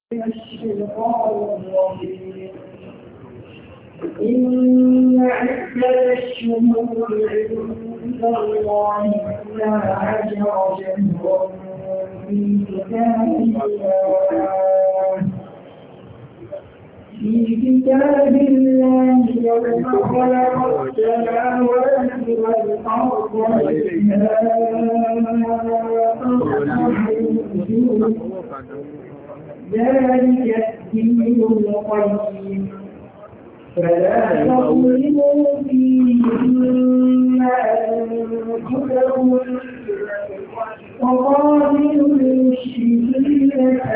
الشيطان الرجيم إن عدة الشهور عند الله 12 شهرا في كتاب الله يوم خلق السماوات والأرض ذلك الدين القيم فلا تظلموا فيهن أنفسكم وقاتلوا المشركين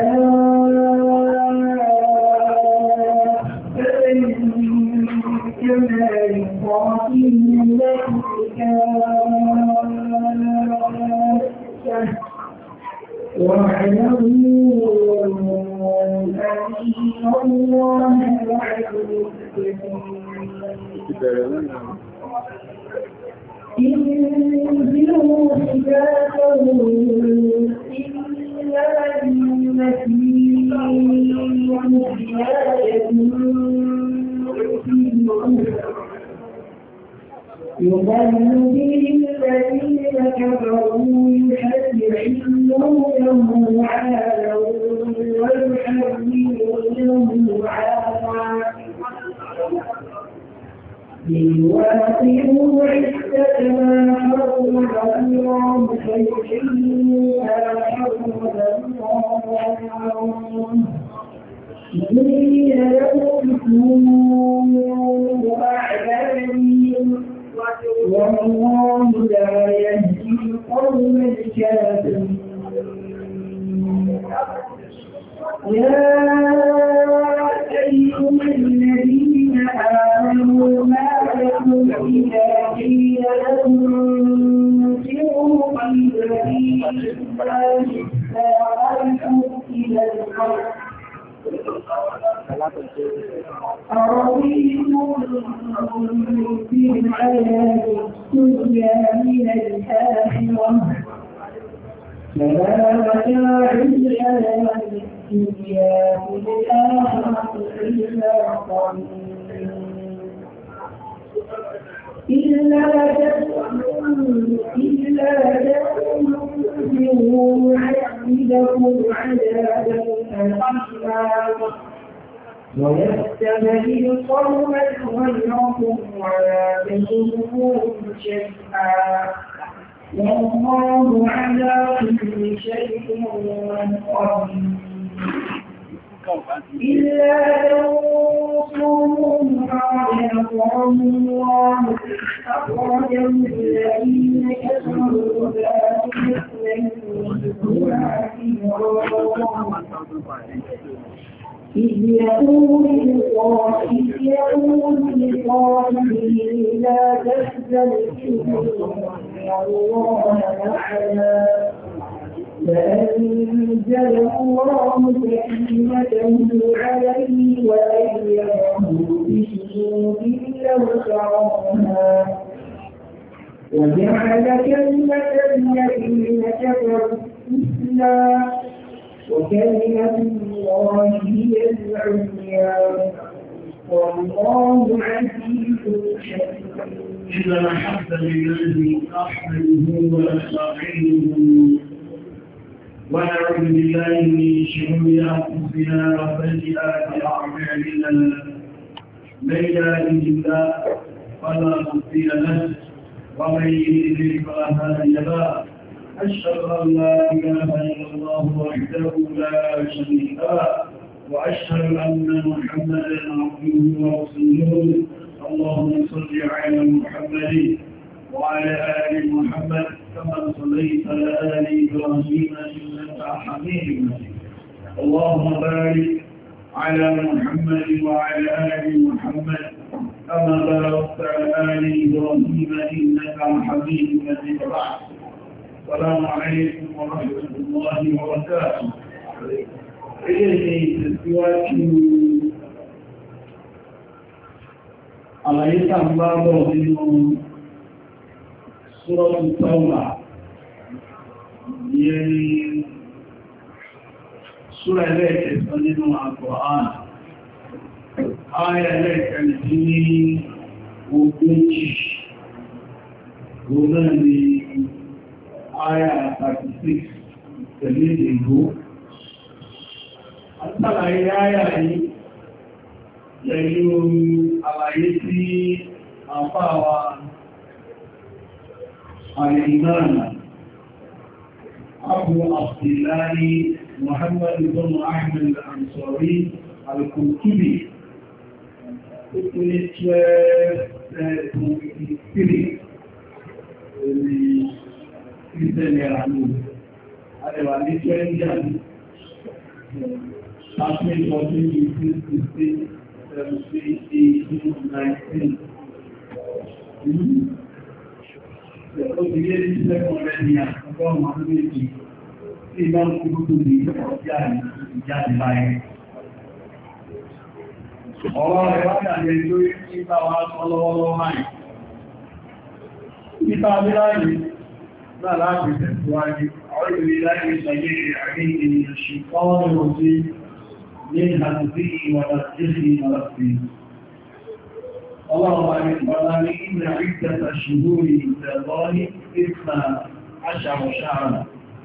كما يقاتلونكم كافة واعلموا أن الله مع المتقين انزلوا خفافا إلا للمسيح زيادة يضل به الذين كفروا يحرمونه عاما ويحرمونه عاما ليواطئوا عدة ما حرم الله فيحلوا ما حرم الله زين لهم سوء أعمالهم والله لا يهدي القوم الكافرين يا أيها الذين آمنوا ما لكم إذا قيل لكم انفروا في سبيل الله سارعتم إلى الحرب أرضيتم بالحياة الدنيا من الآخرة فما متاع الحياة الدنيا في الآخرة إلا قليل إلا تنفروا يعذبكم عذابا أليما ويستبدل قوما غيركم ولا تضروهم شيئا والله على كل شيء قدير إلا تنصروه فقد نصره الله أخرجه الذين كفروا ذلك إذ يقول لصاحبه لا تحزن إن الله معنا فأنزل الله سكينته عليه وأيده بجنود لم تروها وجعل كلمة الذين كفروا السفلى وكلمة الله هي العليا والله عزيز حكيم إن الحمد لله نحمده ونستعينه ونعوذ بالله من شرور أنفسنا وسيئات أعمالنا من يهده الله فلا مضل له ومن يضلل فلا هادي له أشهد أن لا إله إلا الله وحده لا شريك له وأشهد أن محمدا عبده ورسوله اللهم صل على محمد وعلى آل محمد كما صليت على آل إبراهيم إنك حميد مجيد اللهم بارك على محمد وعلى آل محمد كما باركت على آل إبراهيم إنك حميد مجيد السلام عليكم ورحمة الله وبركاته. إليه تسوات على يسعى الله من سورة التوبة súra ẹlẹ́ẹ̀kẹsàn nínú Al-Qur'an. Ayà ẹlẹ́ẹ̀kẹsàn ní ogójì. Òun náà ni Ayà 36 tẹ̀lé ìgbó. Àtàlàyé ayà yìí pẹ̀lú àlàyé tí àfáàwà àìmáàmà Abu Abdullahi Muhammad ibn Ahmad al-Ansari al-Qurtubi ìpínlẹ̀ 1223 ní ìsẹ̀lẹ̀ àlú àdẹ̀wà ní 20 àlú láti ìfọ́dún ìpínlẹ̀ 17-18-19 ó ti lé ní sẹ́kùn rẹ̀ ní àkọ́kọ́ ọdún méjì tí ìbá ń kúrú tó ní ọjá ìjáde láyé. Ọ̀rọ̀ rẹ̀ wá dàbí lórí tí bá wá sọ lọ́wọ́lọ́wọ́ máa. Nípa abíláyé náà láti tẹ̀síwájú, àwọn ìrìn láti ṣàyé àrí ènìyàn ṣe kọ́ ní من هذه ونفسه ونفسه اللهم أعلم إن عدة الشهور عند الله 12 شهرا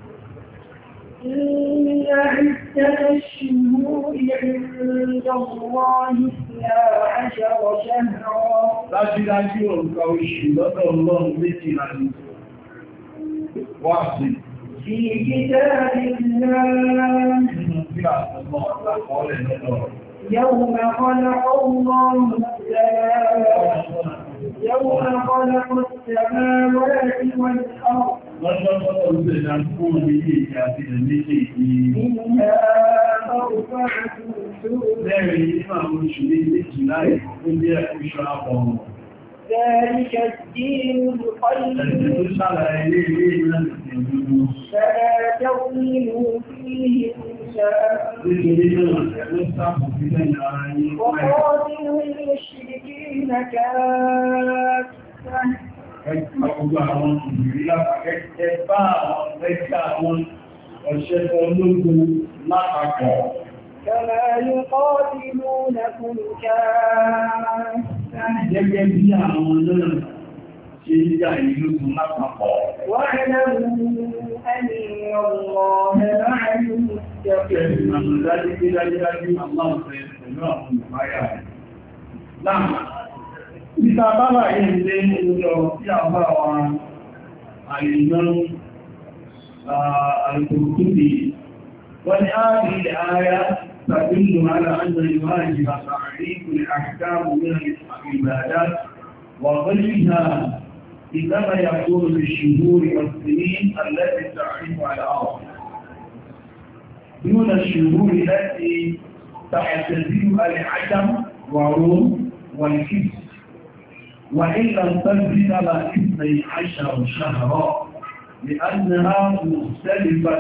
إن عدة الشهور عند الله 12 شهرا dájúdájú òǹkà oṣù lọ́dọ̀ Ọlọ́run méjìlá ni wà sí في كتاب الله يوم خلق الله السماوات والأرض منها أربعة حور ذلك الدين القيم فلا تظلموا فيهن وقاتلوا المشركين كافة Ọgbà àwọn ìrìn lápàkẹ́ bá àwọn ẹgbẹ́ àwọn ọ̀ṣẹ́fẹ́ ológun lápapọ̀. كما يقاتلونكم كافة Gẹ́gẹ́ bí àwọn náà ṣe ń jà ìlú tún lápapọ̀. واعلموا أن الله مع المتقين. Dájú àwọn ọ̀fẹ́ pẹ̀lú àwọn ìpáyà rẹ̀. Láàmà, níta bábà yìí lé lọ sí àbá wa àìyàn Al-Qurtubi. Wọ́n ni a rí ààyà تدل على أن الواجب تعريف الأحكام من العبادات وغيرها إنما يكون بالشهور والسنين التي تعرفها الأرض دون الشهور التي تعتزلها العدم والروم والكسر وإن لم تزل على 12 شهرا لأنها مختلفة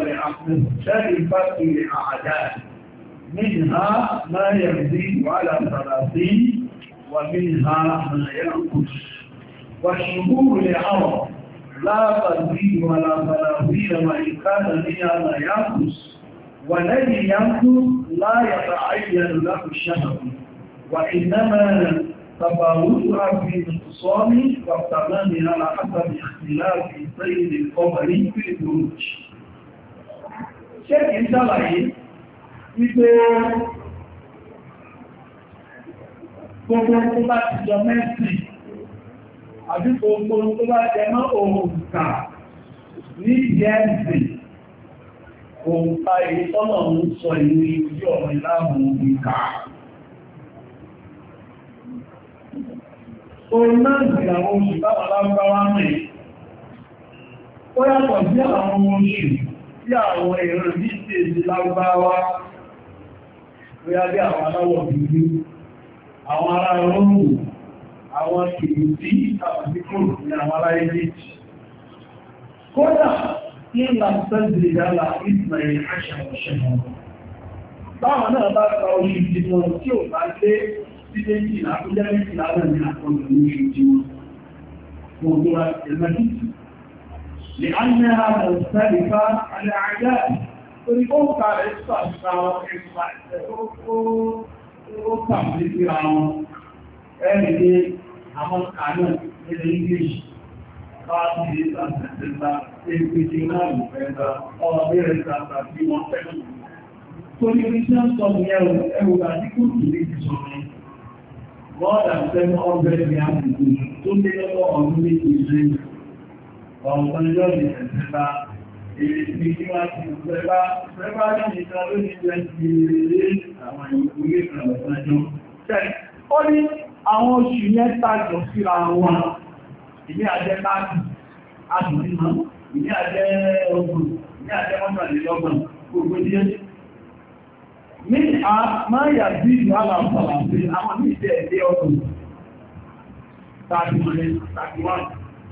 لأعداد منها ما يزيد على 30 ومنها ما ينقص والشهور للعرب لا تزيد على 30 وإن كان منها ما ينقص والذي ينقص لا يتعين له الشهر وإنما تفاوتها في النقصان والتمام على حسب اختلاف سير القمر في البروج. شيء إن شاء الله wípé gbogbo tó bá ti jọ mẹ́sìn àbí gbogbo tó bá jẹ mọ́ òǹkà ní ìyẹ́ǹsì òǹkà èyí tọ́nà ń sọ ìlú ìjú ọ̀rọ̀ ìlàmù òǹkà. Orin náà sì àwọn oṣù táwọn alágbáwá mẹ́ ó yàtọ̀ sí àwọn oṣù tí àwọn èrò ní ìṣèjì lágbáwá bóyá bí àwọn aláwọ̀ dúdú, àwọn ará Róòmù, àwọn kìrìtì àti kòrò ní àwọn ará Egypt. Kódà ní ìlànṣẹ́jì ìdálà ìsìnlẹ̀ àṣàwọ̀ṣẹ̀mọ̀. Báwọn náà bá gba oṣù tí wọn tí ò bá lé sí méjìlá tó jẹ́ méjìlá náà ní àkọlù ní oṣù tí wọn tó wá ẹ̀mẹ́jì. لأنها مختلفة على أعداد torí ó ń ka rẹ̀ sàṣà ẹ̀fà ó tàbí sí àwọn ẹ̀rìndé àwọn kanáà ilẹ̀ English láti ìsàtẹ̀sẹ̀ta èpèjì náà ìfẹ́ta ọ̀rẹ́ tàbí wọ́n fẹ́ràn. Torí oríṣẹ́ ń sọ ní ẹwù àdíkù ìlú ìsọ̀rọ̀ more than 700 years tó lé lọ́wọ́ ọdún méjì ìrìn ọ̀pọ̀ ìjọ́ ìsẹ̀sẹ̀ta èyí tí wọ́n ti rẹ́bá ní ìjọ lórí jẹ́ ti rí àwọn ìwòye ìrìnàjò. Ó ní àwọn oṣù yẹn tàjọ síra wọn, ìní àjẹ́ láti àdùnmọ́, ìní àjẹ́ ọgbọ̀n, ìní àjẹ́ mọ́kànlélọ́gbọ̀n, gbogbo díẹ̀. Ní a máa yà sí ìlú aláàpàá sí àwọn ní ìdẹ́ ẹ̀dẹ́ ọdún 31.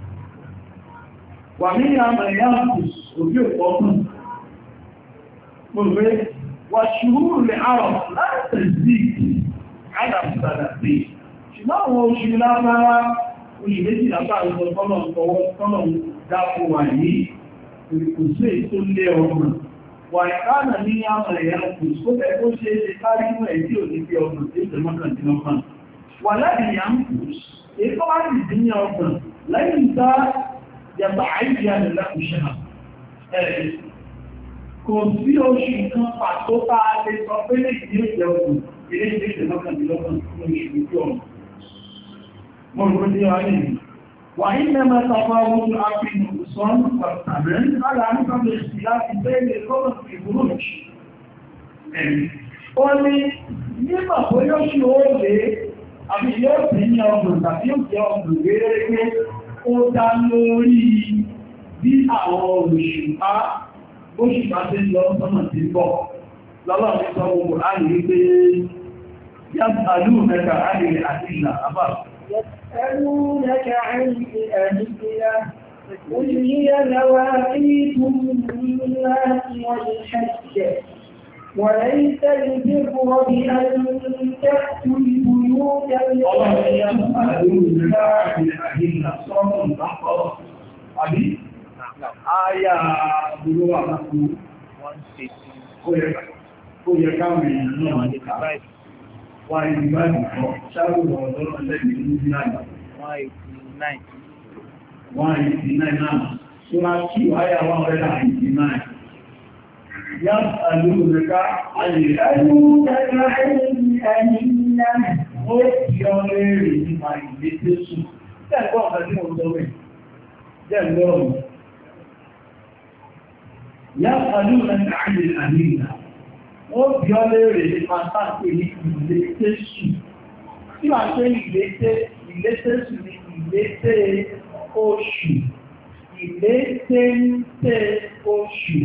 Wà ní àmà ìyáàkù òbí òpópùn. Mo rẹ̀ wà ṣùgbùrù lè àrọ̀ láti sí àdàbùsàdà sí. Ṣùgbọ́n àwọn oṣù lábára oṣù méjì lábára sọ tọ́lọ̀ dákò wà ní ìrìkùsí tó lé ọgbọ̀n. Wà ìkánà ní àmà ìyáàkù tó bẹ̀ tó ṣe é ṣe kárí mú ẹ̀ tí ò ní bí ọgbọ̀n tí ó tẹ̀ mọ́kàndínlọ́gbọ̀n. Wà láti ìyàmù èkó wá sì dín ní ọgbọ̀n lẹ́yìn tá yàtọ̀ àìyà nílá ìṣẹ́nà ẹ̀rẹ̀. Kò sí oṣù kan pàtó bá lè sọ pé lè ní ìjẹ ọdún ilé ìgbésẹ̀ mọ́kànlélọ́gbọ̀n ní oṣù ìjọ ọ̀nà. Mo rò ní wá ní ìlú. Wà ní mẹ́mẹ́ tọpa ogun àfihàn ìsọ́nù pàtàkì lára nípàbẹ̀ sí láti bẹ́ẹ̀lẹ̀ lọ́nà ìgbòrò jù. Ó ní nígbà tó yóò ṣe ó lè àbí yóò sí ní ọgbọ̀n tàbí yóò jẹ́ ọgbọ̀n gẹ́gẹ́ ó dá lórí bí àwọn òṣùpá bóṣùpá tí lọ sọ́nà tí bọ̀. Lọ́lọ́ ní sọ gbogbo ààrẹ pé yàtàlú mẹ́ta ààrẹ àti ìlà àbá. يسألونك عن الأهلية قل هي مواقيت للناس والحج وليس البر بأن تأتوا البيوت الله يسألونك عن الأهلية صوت البقرة àbí àyà àbúrò àpapọ̀ ó yẹ káwọn èèyàn náà ní kàrá wà ní ìgbàdì kan ṣáàrùn ọ̀dọ́ ọ̀lẹ́gbẹ̀ ní ìlànà 189 náà ṣúra kí àyà 189 yá àlúrẹ̀ká ayẹ̀rẹ̀ ó fi ọlẹ́rẹ̀ nípa ìgbésẹ̀sù tẹ́ẹ̀kọ́ ọ̀fẹ́ tí mo sọ rẹ̀ jẹ́ lọ́rùn. Yá àlúrẹ̀ká ayẹ̀rẹ̀ wọ́n bí ọ lérè nípa sáàpé ní ìlétésù. Tí wà pé ìlétésù ní ìlété oṣù, ìlétéńté oṣù.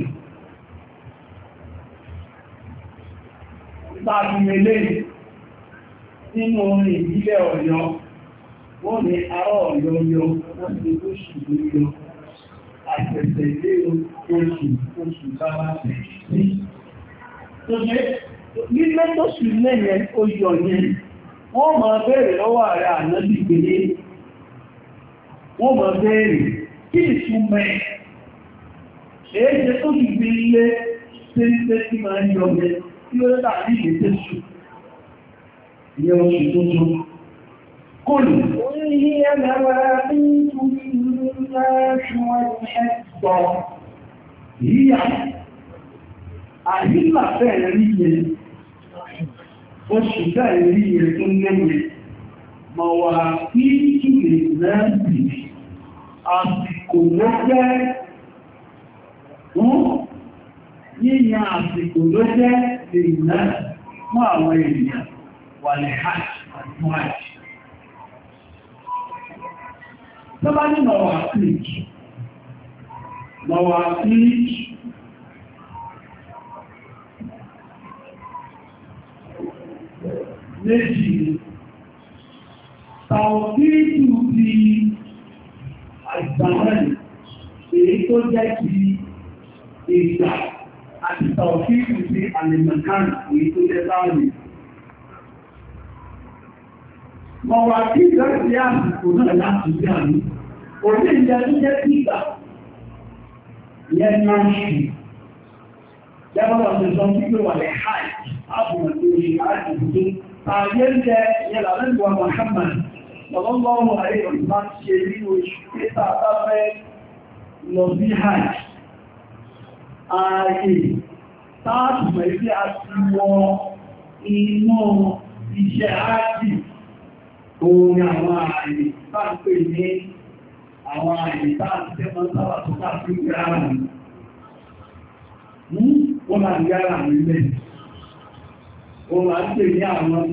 Ìtàbí ilé nínú orin ìbílẹ̀ Ọ̀yọ́, wọ́n ní ará Ọ̀yọ́ yọ, wọ́n ti oṣù lóyọ, àtẹ̀sẹ̀ ilé oṣù sára sí. Nílé tó sì lẹ́yìn oyọ yẹn, wọ́n máa bẹ̀rẹ̀ lọ́wọ́ ààrẹ ànábì gbélé. Wọ́n máa bẹ̀rẹ̀ kí ìsúnmẹ́ èéṣe tó sì gbé ilé tẹ́lẹ̀ tí máa ń yọ mẹ́ tí ó dà ní ìgbésẹ̀sù. Ìyẹ́ oṣù tó tó. Kólù. Orí ẹgbẹ̀rẹ̀ àyíkà fẹ́ẹ̀ rí yẹ oṣù fẹ́ẹ̀ rí yẹ tó lẹ́yẹ ma wà kí ìkìlẹ̀ lẹ́bì àsìkò ló jẹ́ yíyan àsìkò ló jẹ́ ìrìnà fún àwọn ènìyàn wà lè hajj àti hajj. Tó bá ní mọ̀wà kílìkì méjì tàwọ̀kìtù ti àgbàmọ́lì èyí tó jẹ́ ti ìgbà àti tàwọ̀kìtù ti àlèmọ̀kán èyí tó jẹ́ láàrin. Mọ̀wà kí ìgbàtí àsìkò náà láti bí àmì òní ìjẹ́ tó jẹ́ ti ìgbà yẹn náà ṣì Jẹ́bọ́n ti sọ sí pé wà lẹ́ hajj, ápùnà tó ṣe hajj tó. Ààyè ń jẹ ìyẹn làbẹ́gbọ́ Muhammad, lọ́lọ́lọ́wọ́ ààrẹ ìrìnbá ṣe rí oṣù pẹ́ta bá fẹ́ lọ sí hajj. Ààyè táàtùmọ̀ ìfẹ́ àti wọ inú iṣẹ́ hajj, òun àwọn ààyè táàpẹ̀ ní àwọn ààyè táàtùmọ̀ mọ́ sábà tó káàkiri gbára wọ́n máa ń yára nílẹ̀. Wọ́n máa ń pè ní àwọn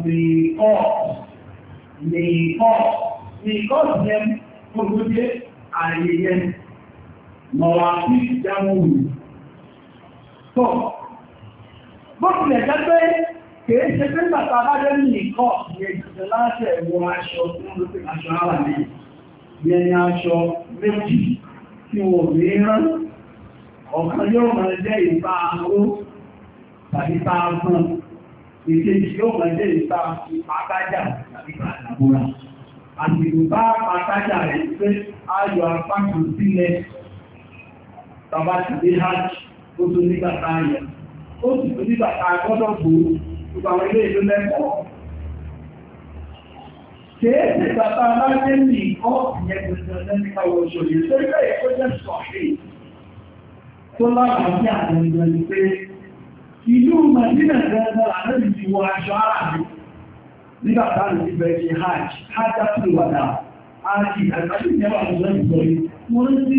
nìkọ́ jẹ́ gbogbo jẹ́ àyẹyẹ mọ̀wà sí ìjámọ̀ òun. Tọ́, bọ́kùnlẹ̀ jẹ́ pé kìí ṣe pé bàtà bá jẹ́ nìkọ́ ní ìjọba láti ẹ̀wọ̀ aṣọ tí wọ́n lópe aṣọ ara ní yẹni aṣọ méjì tí wọ́n rí rán. Ọ̀kan yóò máa jẹ́ ìta àáró tàbí ta fún ìkejì yóò máa jẹ́ ìta pàtájà tàbí pàtàkùnrà. Àtìkù bá pàtájà rẹ̀ pé ayọ̀ apákan sílẹ̀ tàbá ti dé hajj ó tó nígbàtà ayẹ̀. Ó sì tó nígbàtà gbọ́dọ̀ bò gbogbo àwọn ilé ìlú lẹ́kọ̀ọ́. Kéèsì bàbá alájẹ́ ní ìkọ́ ìyẹn gbẹ̀gbẹ̀ lẹ́nìkàwọ̀ òṣòlè tó ilé ìkọ́ jẹ́ sọ̀fẹ́ tó láàrín àti àjẹ́jẹ́ ni pé ìlú Màdínà gẹ́gẹ́ àrẹ́bì ti wọ aṣọ ara mi nígbàtà rẹ̀ ti bẹ̀rẹ̀ ṣe hajjá tó wàdà ájì àti ìjẹ́wà ìjọ́ ìjọ́rí wọ́n ní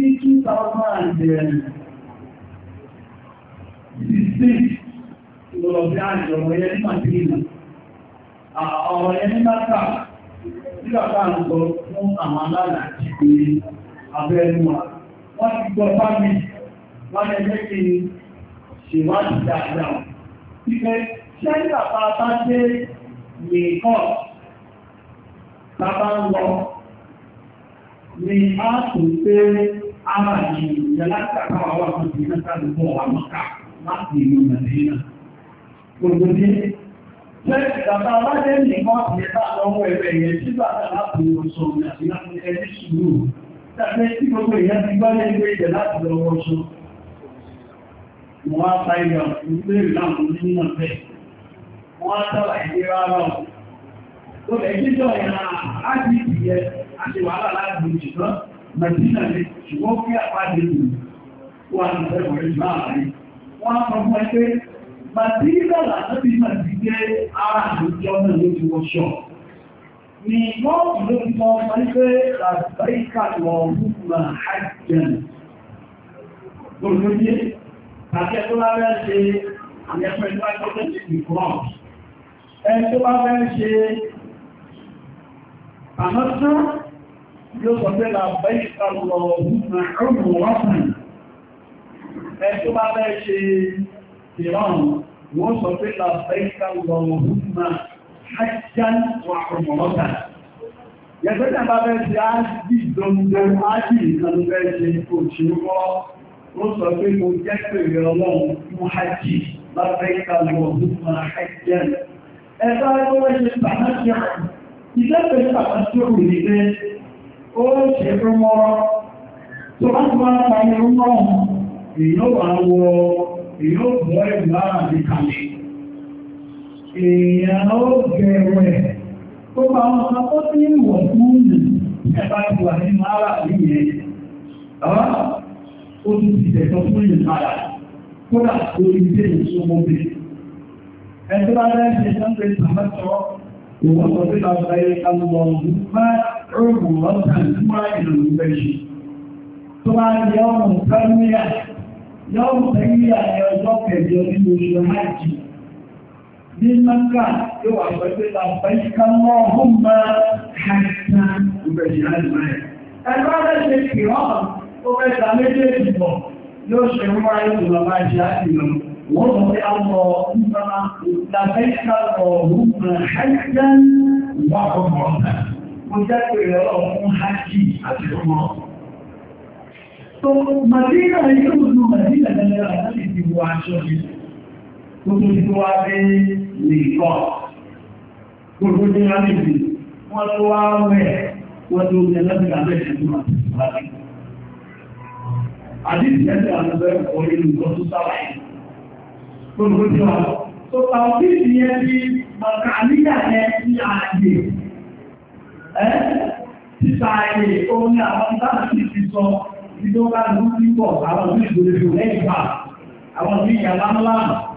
2016 lọ́lọ́bí àjọ ọ̀rọ̀ yẹn ní Màdínà ọ̀rọ̀ yẹn ní Mákà nígbàtà ń sọ fún àwọn alálàájì pé abẹ́ẹ̀nú wọ́n ti gbọ́ fámìlì wọ́n lè jẹ́ kí ṣèwádìí dáadáa. Ìfẹ́ ṣẹ́gbà bá dé nìkan bàbá ń lọ ní a tún pé ara yìí ìjẹ́láta wà fún ìrìnàta lọ́pọ̀ àmọ́ká láti ìlú Nàìjíríà. Gbogbo ní ṣẹ́gbà bá dé nìkan ìyẹ́ta lọ́wọ́ ẹgbẹ́ ìyẹn sígbà láti ìrọ̀sọ̀ àti láti ẹni ṣùgbọ́n. Tàbí tí gbogbo ìyẹn ti gbọ́ lẹ́gbẹ́ ìjẹ́ láti lọ́wọ́ ṣọ́. Wọ́n á sáyọ̀ ìgbé ìlànà nínú ọ̀fẹ́. Wọ́n á tọ́lá ìgbé rárá ọ̀. Ó lè jíjọ ìrìnà láti ìyẹ àti wàhálà láti ìjìdán Màdínà lè ṣùgbọ́n kí àpájẹ́ ìlú wà ní ẹgbẹ̀rẹ̀ ìjọ àárín. Wọ́n á sọ fún ẹgbẹ́ Màdínà láti Màdí jẹ́ ara àjọ náà ló ti wọ́ṣọ́. Ni wọ́n ló ti sọ pé Làbáíkà lọ hùkùnmà hajjan. Lóòrùn Àti ẹ̀tọ́ bá fẹ́ ṣe àyẹ̀fẹ́ ìlú àjọ́jọ́ sí ìfúnrán. Ẹni tó bá fẹ́ ṣe àmọ́sán yóò sọ pé làbẹ́ ìkàlọ̀ ọ̀rùn wọ́pùn. Ẹni tó bá fẹ́ ṣe ìrán wọ́n sọ pé làbẹ́ ìkàlọ̀ ọ̀rùn hajjan wà ọ̀rùn Yẹ̀fẹ́ bá fẹ́ ṣe ájì ìdọ́mdọ́ ájì ìkàlọ̀ fẹ́ ṣe òṣèrúkọ́ ó sọ pé mo jẹ́ pèrè ọlọ́run fún hajji lábẹ́ ìkàlọ̀ ọdún hajjẹ́. Ẹgbẹ́ ẹgbẹ́ ṣe pàtàkì àrùn. Ìjẹ́pẹ̀ pàtàkì òrùn ní pé ó ṣe fún mọ́rọ́. Tó bá tó máa parí ọmọ èèyàn wà wọ èèyàn bọ́ ẹ̀rù lára ní kàlẹ̀. Èèyàn ó gẹ̀rẹ̀ tó bá wọn sọ tó ní ìwọ̀ fún ẹ̀bá ti wà nínú ara nìyẹn. Ó tún ti tẹ̀tọ́ fún ìrìnàrà, kódà orí ilé ìṣòmọ́ bí. Ẹjọ́ bá rẹ̀ ṣe ṣọ́pẹ́ ìsàmẹ́sọ́, ìwọ̀n sọ pé lọ bá yẹ kálùmọ̀ ọdún máa rọrùn lọ́sàn nígbà ìrìnàrà ìbẹ̀ṣì. Tó bá yẹ ọmọ ìfẹ́míyà, yọ́mù tẹ́yíyà ní ọjọ́ kẹjọ nínú oṣù hajj. Ní Mẹ́kà yóò wà pẹ̀lú àpẹẹkà lọ́hùn máa hajjá ìbẹ̀ṣì hajj. Ẹgbẹ́ rẹ̀ ṣe kìrọ̀ ó mẹ́ta méjèèjì bọ̀ yóò ṣe ń wáyé ìlọ́lá jẹ́ àìlọ́. Wọ́n lọ pé àwọn ìgbàmà lábẹ́ká ọ̀rún hajján wà ọmọ ọ̀tà. Mo jẹ́ pé ọ̀rọ̀ fún hajji àti ọmọ. So, Màdínà yóò lú Màdínà lẹ́lẹ́rà láti ti wọ aṣọ yìí. Gbogbo ti tó wá dé lè kọ́. Gbogbo ti wá lè dì. Wọ́n tó wá wẹ̀ wọ́n tó jẹ lẹ́bìnà lẹ́ṣẹ̀ tó máa ti wá. Àdíjì ẹ̀sẹ̀ àtẹ́bẹ̀ orí ìlú tó sára yìí. gbogbo tí wà. So, àwọn tí ìyẹn bí màkàníyà yẹn ní ààyè. Títà ààyè òun ni àwọn táàkì ti sọ ìdókà ló ti pọ̀ àwọn tí ìgbòrò lẹ́gbà, àwọn tí ìyàlá ńlá.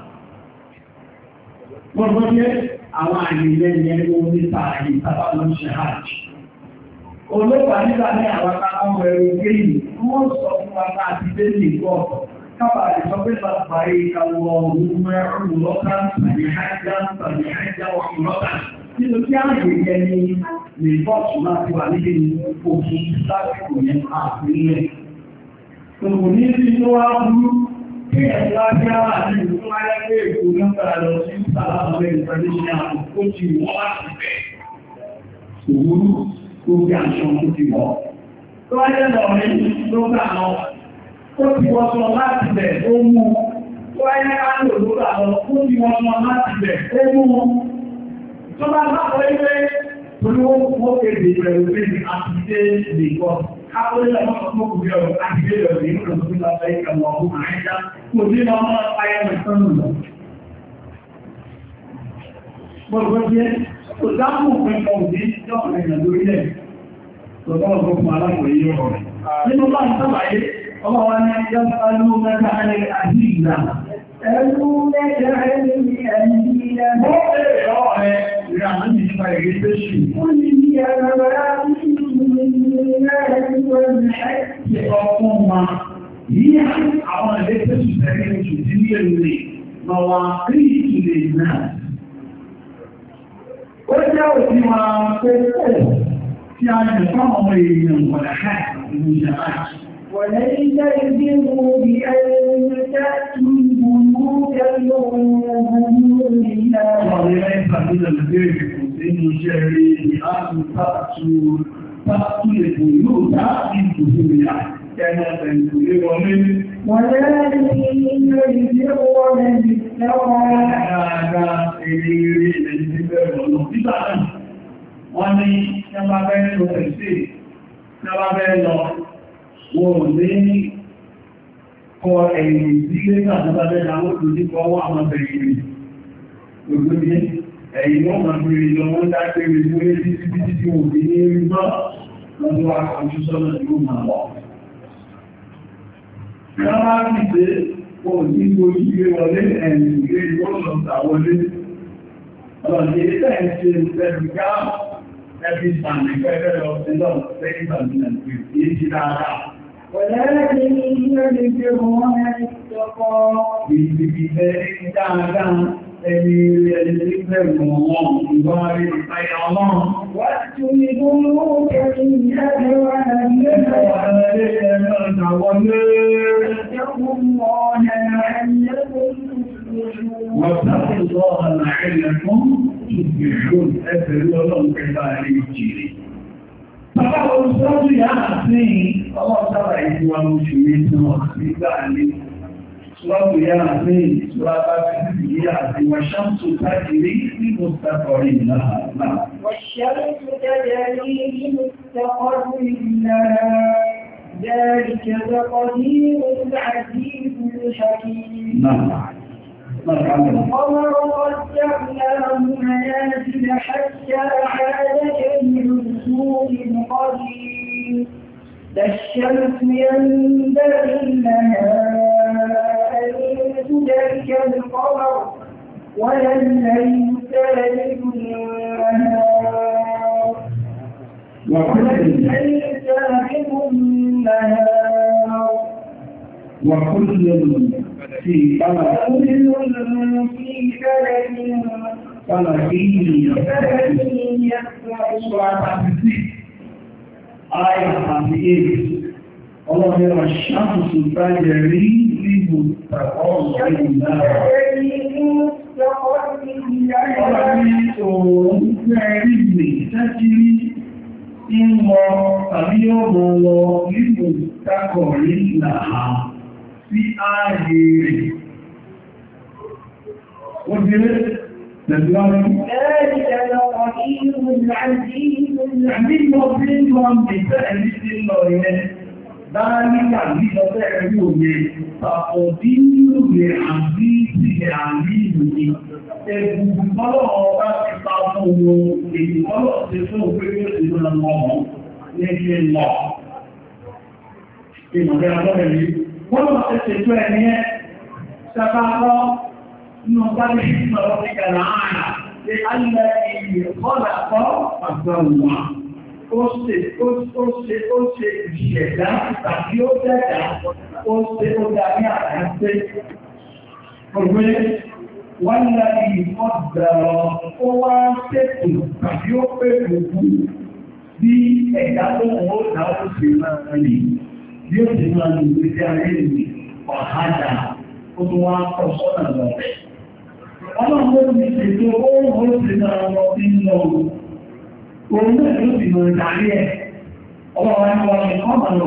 Gbogbo tí àwọn ààyè lẹ́yìn ẹgbẹ́ oníta ààyè tàbá ló ṣe hajj. Olóòpàá nígbà ní àwọn akẹ́kọ̀ọ́ ẹ̀rọ kéyìn, wọ́n sọ fún wa láti dé ní ìgbọ́. Kábà ìsọpẹ́ látàrí ìkàwọ̀ ọ̀hún mẹ́rùn lọ́kàn tàbí hajjá ọ̀pọ̀lọ́kàn. Nínú kí á lè jẹ ní ìbọ́ọ̀tù náà ti wà nílé òkú lásìkò yẹn àpínlẹ̀. Tòkù ní sí tó wá burú kí ẹ̀sọ́ ajá wà ní ìlú tó wáyé pé èkó nígbà lọ sí sàlámọ́lẹ̀ ìtàdíṣẹ́ àkókò tí wọ́n wá sí bẹ̀. Òwúrú tó bí aṣọ tó ti wọ̀. Tó wáyé lọ rí ló gbà lọ. Ó ti wọ́n sọ láti bẹ̀ ó mú. Tó wáyé káàlò ló gbà lọ. Ó ti wọ́n sọ láti bẹ̀ ó mú. Tó bá lápọ̀ ilé olówó kéde pẹ̀lú pé àtìdé nìkan. Kápólẹ̀ ọmọkùnrin ọ̀rọ̀ àtìdé rẹ̀ ní ìrìnà tó lábẹ́ ìkàwọ̀ ọ̀hún àìjá. Kò ní ọmọ ayẹ́mẹ̀ sọ́nù lọ. Gbogbo jẹ́ kò dámù pẹ̀lú òdí jọ́pọ̀ ìrìnà lórílẹ̀. Tọ́tọ́ ọgbọ́n alákòóyé ọ̀rọ̀. Nínú bá ń sábàáyé, ọmọ wa ní ẹjọ́ sálú mẹ́ta ẹni àjíìgbà. Ẹlú mẹ́ta ẹni àjíìgbà. Ó bèèrè lọ́wọ́ rẹ̀ ìrìn àmì nípa ìrìn tẹ́ṣù. Ó ní bí ẹgbẹ̀rẹ̀ ọkùn ma yí àwọn ilé tẹ́sù tẹ́lẹ̀ oṣù tí ní èrè ma wà rí ìtìlẹ̀ náà. Ó jẹ́ òtí ma pé pẹ̀ tí a jẹ fáwọn èèyàn wọ̀lẹ̀ káàkiri ìjọba. وليس البر بأن تأتوا البيوت بظهورها. وليس من البر إن شري أن تأتوا البيوت بظهورها. كان تنزل ومن ولكن البر من اتقى. هذا إليه البر والنصيحة. wọ́n ní ẹgbà bẹ́ẹ̀ lọ sí ẹgbà bẹ́ẹ̀ lọ wọ́n ní kọ ẹ̀yìn ìdílé náà ẹgbà bẹ́ẹ̀ láwọ́ tó ní kọ wọ́n àwọn bẹ̀rẹ̀ gbogbo ní ẹ̀yìn wọ́n máa bèèrè lọ wọ́n dákẹ́rẹ́ ní orí títí tí wọ́n fi ní rí bọ́ lọ́dún àkọjú sọ́nà tí ó máa wọ́. wọ́n máa ń pè wọ́n ní ojú ilé wọlé ẹ̀yìn ìgbé ìwọ́n lọ sàwọlé ọ̀dọ̀ ilé ẹ̀ every time you get rid of the law, say something and you eat it out. ولكن البر من اتقى. Be very down, and you live more, you are in my own. وَأْتُوا الْبُيُوتَ مِنْ أَبْوَابِهَا وَاتَّقُوا اللَّهَ لَعَلَّكُمْ تُفْلِحُونَ. وَاتَّقُوا اللَّهَ لَعَلَّكُمْ تُفْلِحُونَ. أَفَلَا لَهُمْ كَذَلِكَ الْجِرِيمُ. Bàbá olùsọ́jú yà á sí ọlọ́sára ìfúwà oṣù mẹ́sàn nígbà ní ṣọ́pù yà á sí ṣọ́pá sí yà á sí wàṣáǹtò tájìrí ní mọ́sàkọ̀rí náà. والشمس تجري لمستقر لها ذلك تقدير العزيز الحكيم. القمر قدرناه منازل حتى عاد كالعرجون القديم. لا الشمس ينبغي لها أن تدرك القمر ولا الليل سابق النهار ولا الليل سابق النهار وكل في فلك آية 58 الله يرى الشمس تجري لمستقر لها Ìmọ̀ tàbí ọmọ lọ nípò tákọ̀rí náà sí ààyè rẹ̀. Wọ́n ti rẹ̀ tẹ̀síwájú. ذلك القدير العزيز Àbí mọ́ bí wọ́n bí tẹ́ẹ̀lì sí lọ ilẹ̀ dáríkà ní ọjọ́ ẹ̀rí òye pàpọ̀dí nílùú àbí ìsìnkẹ̀ àrí ìlú ni ẹgbùgbùn tọ́lọ̀ ọba ti pa fún ohun èyí tọ́lọ̀ ti fún òpérí òṣèlú ọmọ ní ilé lọ ìmọ̀lẹ́ ọlọ́rẹ̀ yìí wọ́n lọ sí ṣètò ẹni ẹ́ sábàbọ́ ní ọba ní ìsìnkọ̀ ìgbàlá ààrà lè alẹ́ ìyẹ̀kọ́lá àgbàwà ó ṣe ìṣẹ̀dá tàbí ó dẹ̀dá ó ṣe ó darí àdáṣe ọgbẹ́ wọ́n láti ìfọ́dàrọ̀ ó wá ṣètò tàbí ó pè gbogbo bí ẹ̀dá tó wọ́n dá ó ṣe máa rí bí ó ṣe máa lò sí ayé ìwé ọ̀hádà ó tún wá kọ́ sọ́nà lọ. Ọlọ́run ló ti ṣètò ó ṣe máa lọ sí lọ́wọ́. Òun náà ló sì mọ̀ ìdàrí ẹ̀. Ọlọ́run ẹni wọ́n ni wọ́n máa lọ.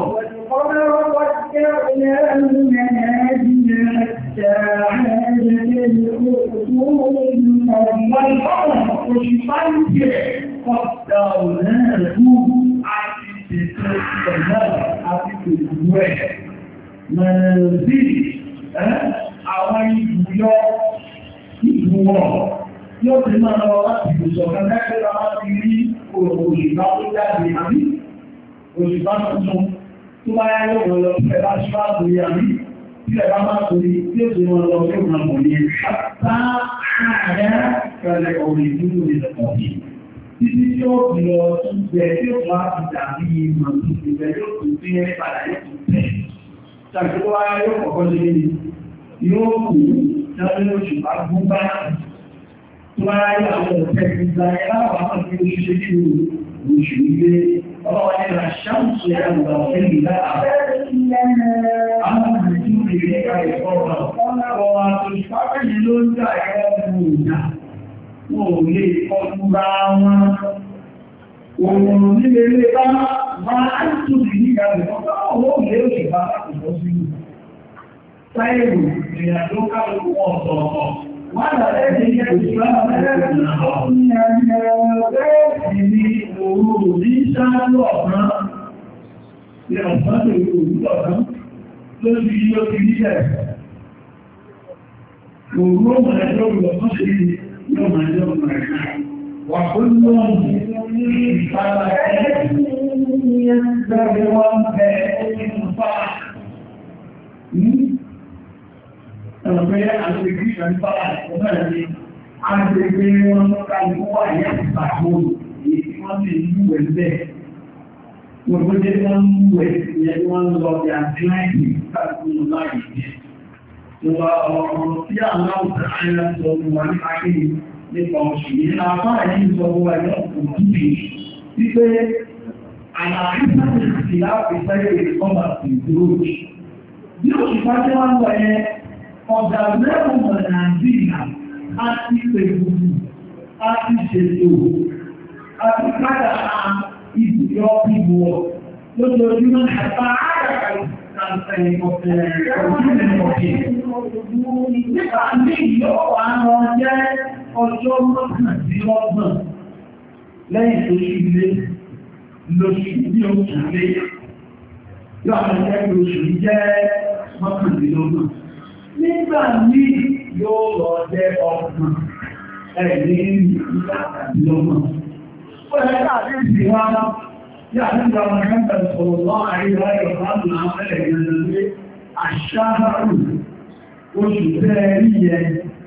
Àwọn ìbùyọ ìbùwọ̀ yóò ti máa lọ láti ìbùsọ̀ kẹ́kẹ́ lọ láti rí òṣìbá tó jáde àbí òṣìbá tuntun tó bá yá yóò lọ fẹ́ bá ṣíwá torí àbí tí ẹ bá máa torí tí ó ti máa lọ yóò máa mọ̀ ní ṣàtà ààrẹ kẹlẹ̀ orin dúró ní ọ̀pọ̀ títí tí ó fi lọ tún bẹ tí ó wá ti dàbí ìmọ̀ tó ti bẹ yóò tún tí ẹ padà yóò tún tẹ̀ ṣàkóso wáyá yóò kọ̀kọ́ lé ní yóò kù lábẹ́ òṣìbá gún bá tó bá ráyé àwọn ọ̀tẹ́ ìgbà ẹ̀láwà àwọn tí ó ṣe kí oṣù ilé ọlọ́wọ́ ní àṣàmùsù ẹ̀rọ ọ̀fẹ́ ìlà àwọn ìrìnjú ìrìn ẹ̀kọ́ ọ̀rọ̀ àtòṣìpápẹ́yìn ló ń dà ẹ̀rọ ìrìnà wọn ò lè kọlùra wọn òun nílé ilé bá máa ń tóbi nígbà ìfọ́pá ọwọ́ òlé òṣìbá láti bọ́ sí sáyẹ̀rù ìrìnàjò kálùkù wọn ọ̀tọ̀ọ̀tọ̀ wọ́n lọ́rẹ́ ní ìgbà wà fún lọ́wọ́ ìpàdà ẹgbẹ̀rẹ̀ wọn bẹ̀rẹ̀ nínú fáà ẹ̀rọ̀pẹ́ àgbègbè ìrìnfàà ọ̀nà ẹ̀rí agbègbè wọn kàlùkù wà ní àtìsàkó èyí tí wọ́n ti mú ẹ̀lẹ́ gbogbo jẹ́ wọ́n mú ẹ̀sìn wọ́n lọ bí àjíláìdì kàlùkù láì jẹ́ ọ̀rọ̀ tí àwọn àwùjọ àìyàn sọ wà ní akéyì nípa oṣù yìí láàpá ẹ̀yìn sọ wà ní ọkùnrin wípé àlàáfíà ti láti sẹ́yẹ̀ ìkọ́mà sí ìdúró bí òṣìpá tí wọ́n lọ yẹn ọ̀dà mẹ́rùn mọ̀ Nàìjíríà a ti pẹ̀lú a ti ṣètò a ti kádà ìbùyọ́ ìbùwọ̀ lójoojúmọ́ àpá àgbàkà nípa ní ìyọ́ àwọn jẹ́ ọjọ́ mọ́kàndínlọ́gbọ̀n lẹ́yìn tó ṣí ilé lóṣù ní oṣù lé yóò àwọn ẹgbẹ́ oṣù jẹ́ mọ́kàndínlọ́gbọ̀n nígbà ní yóò lọ jẹ́ ọgbọ̀n ẹ̀rí ìgbàkàndínlọ́gbọ̀n ó yẹ káàkiri wá Yàtúgbà wọn kẹ́kẹ́ sọ̀rọ̀ lọ́ àríwá ìrọ̀láàbù àwọn ẹlẹ̀ ìrìnlẹ̀ àṣáhàrù oṣù tẹ́ rí yẹ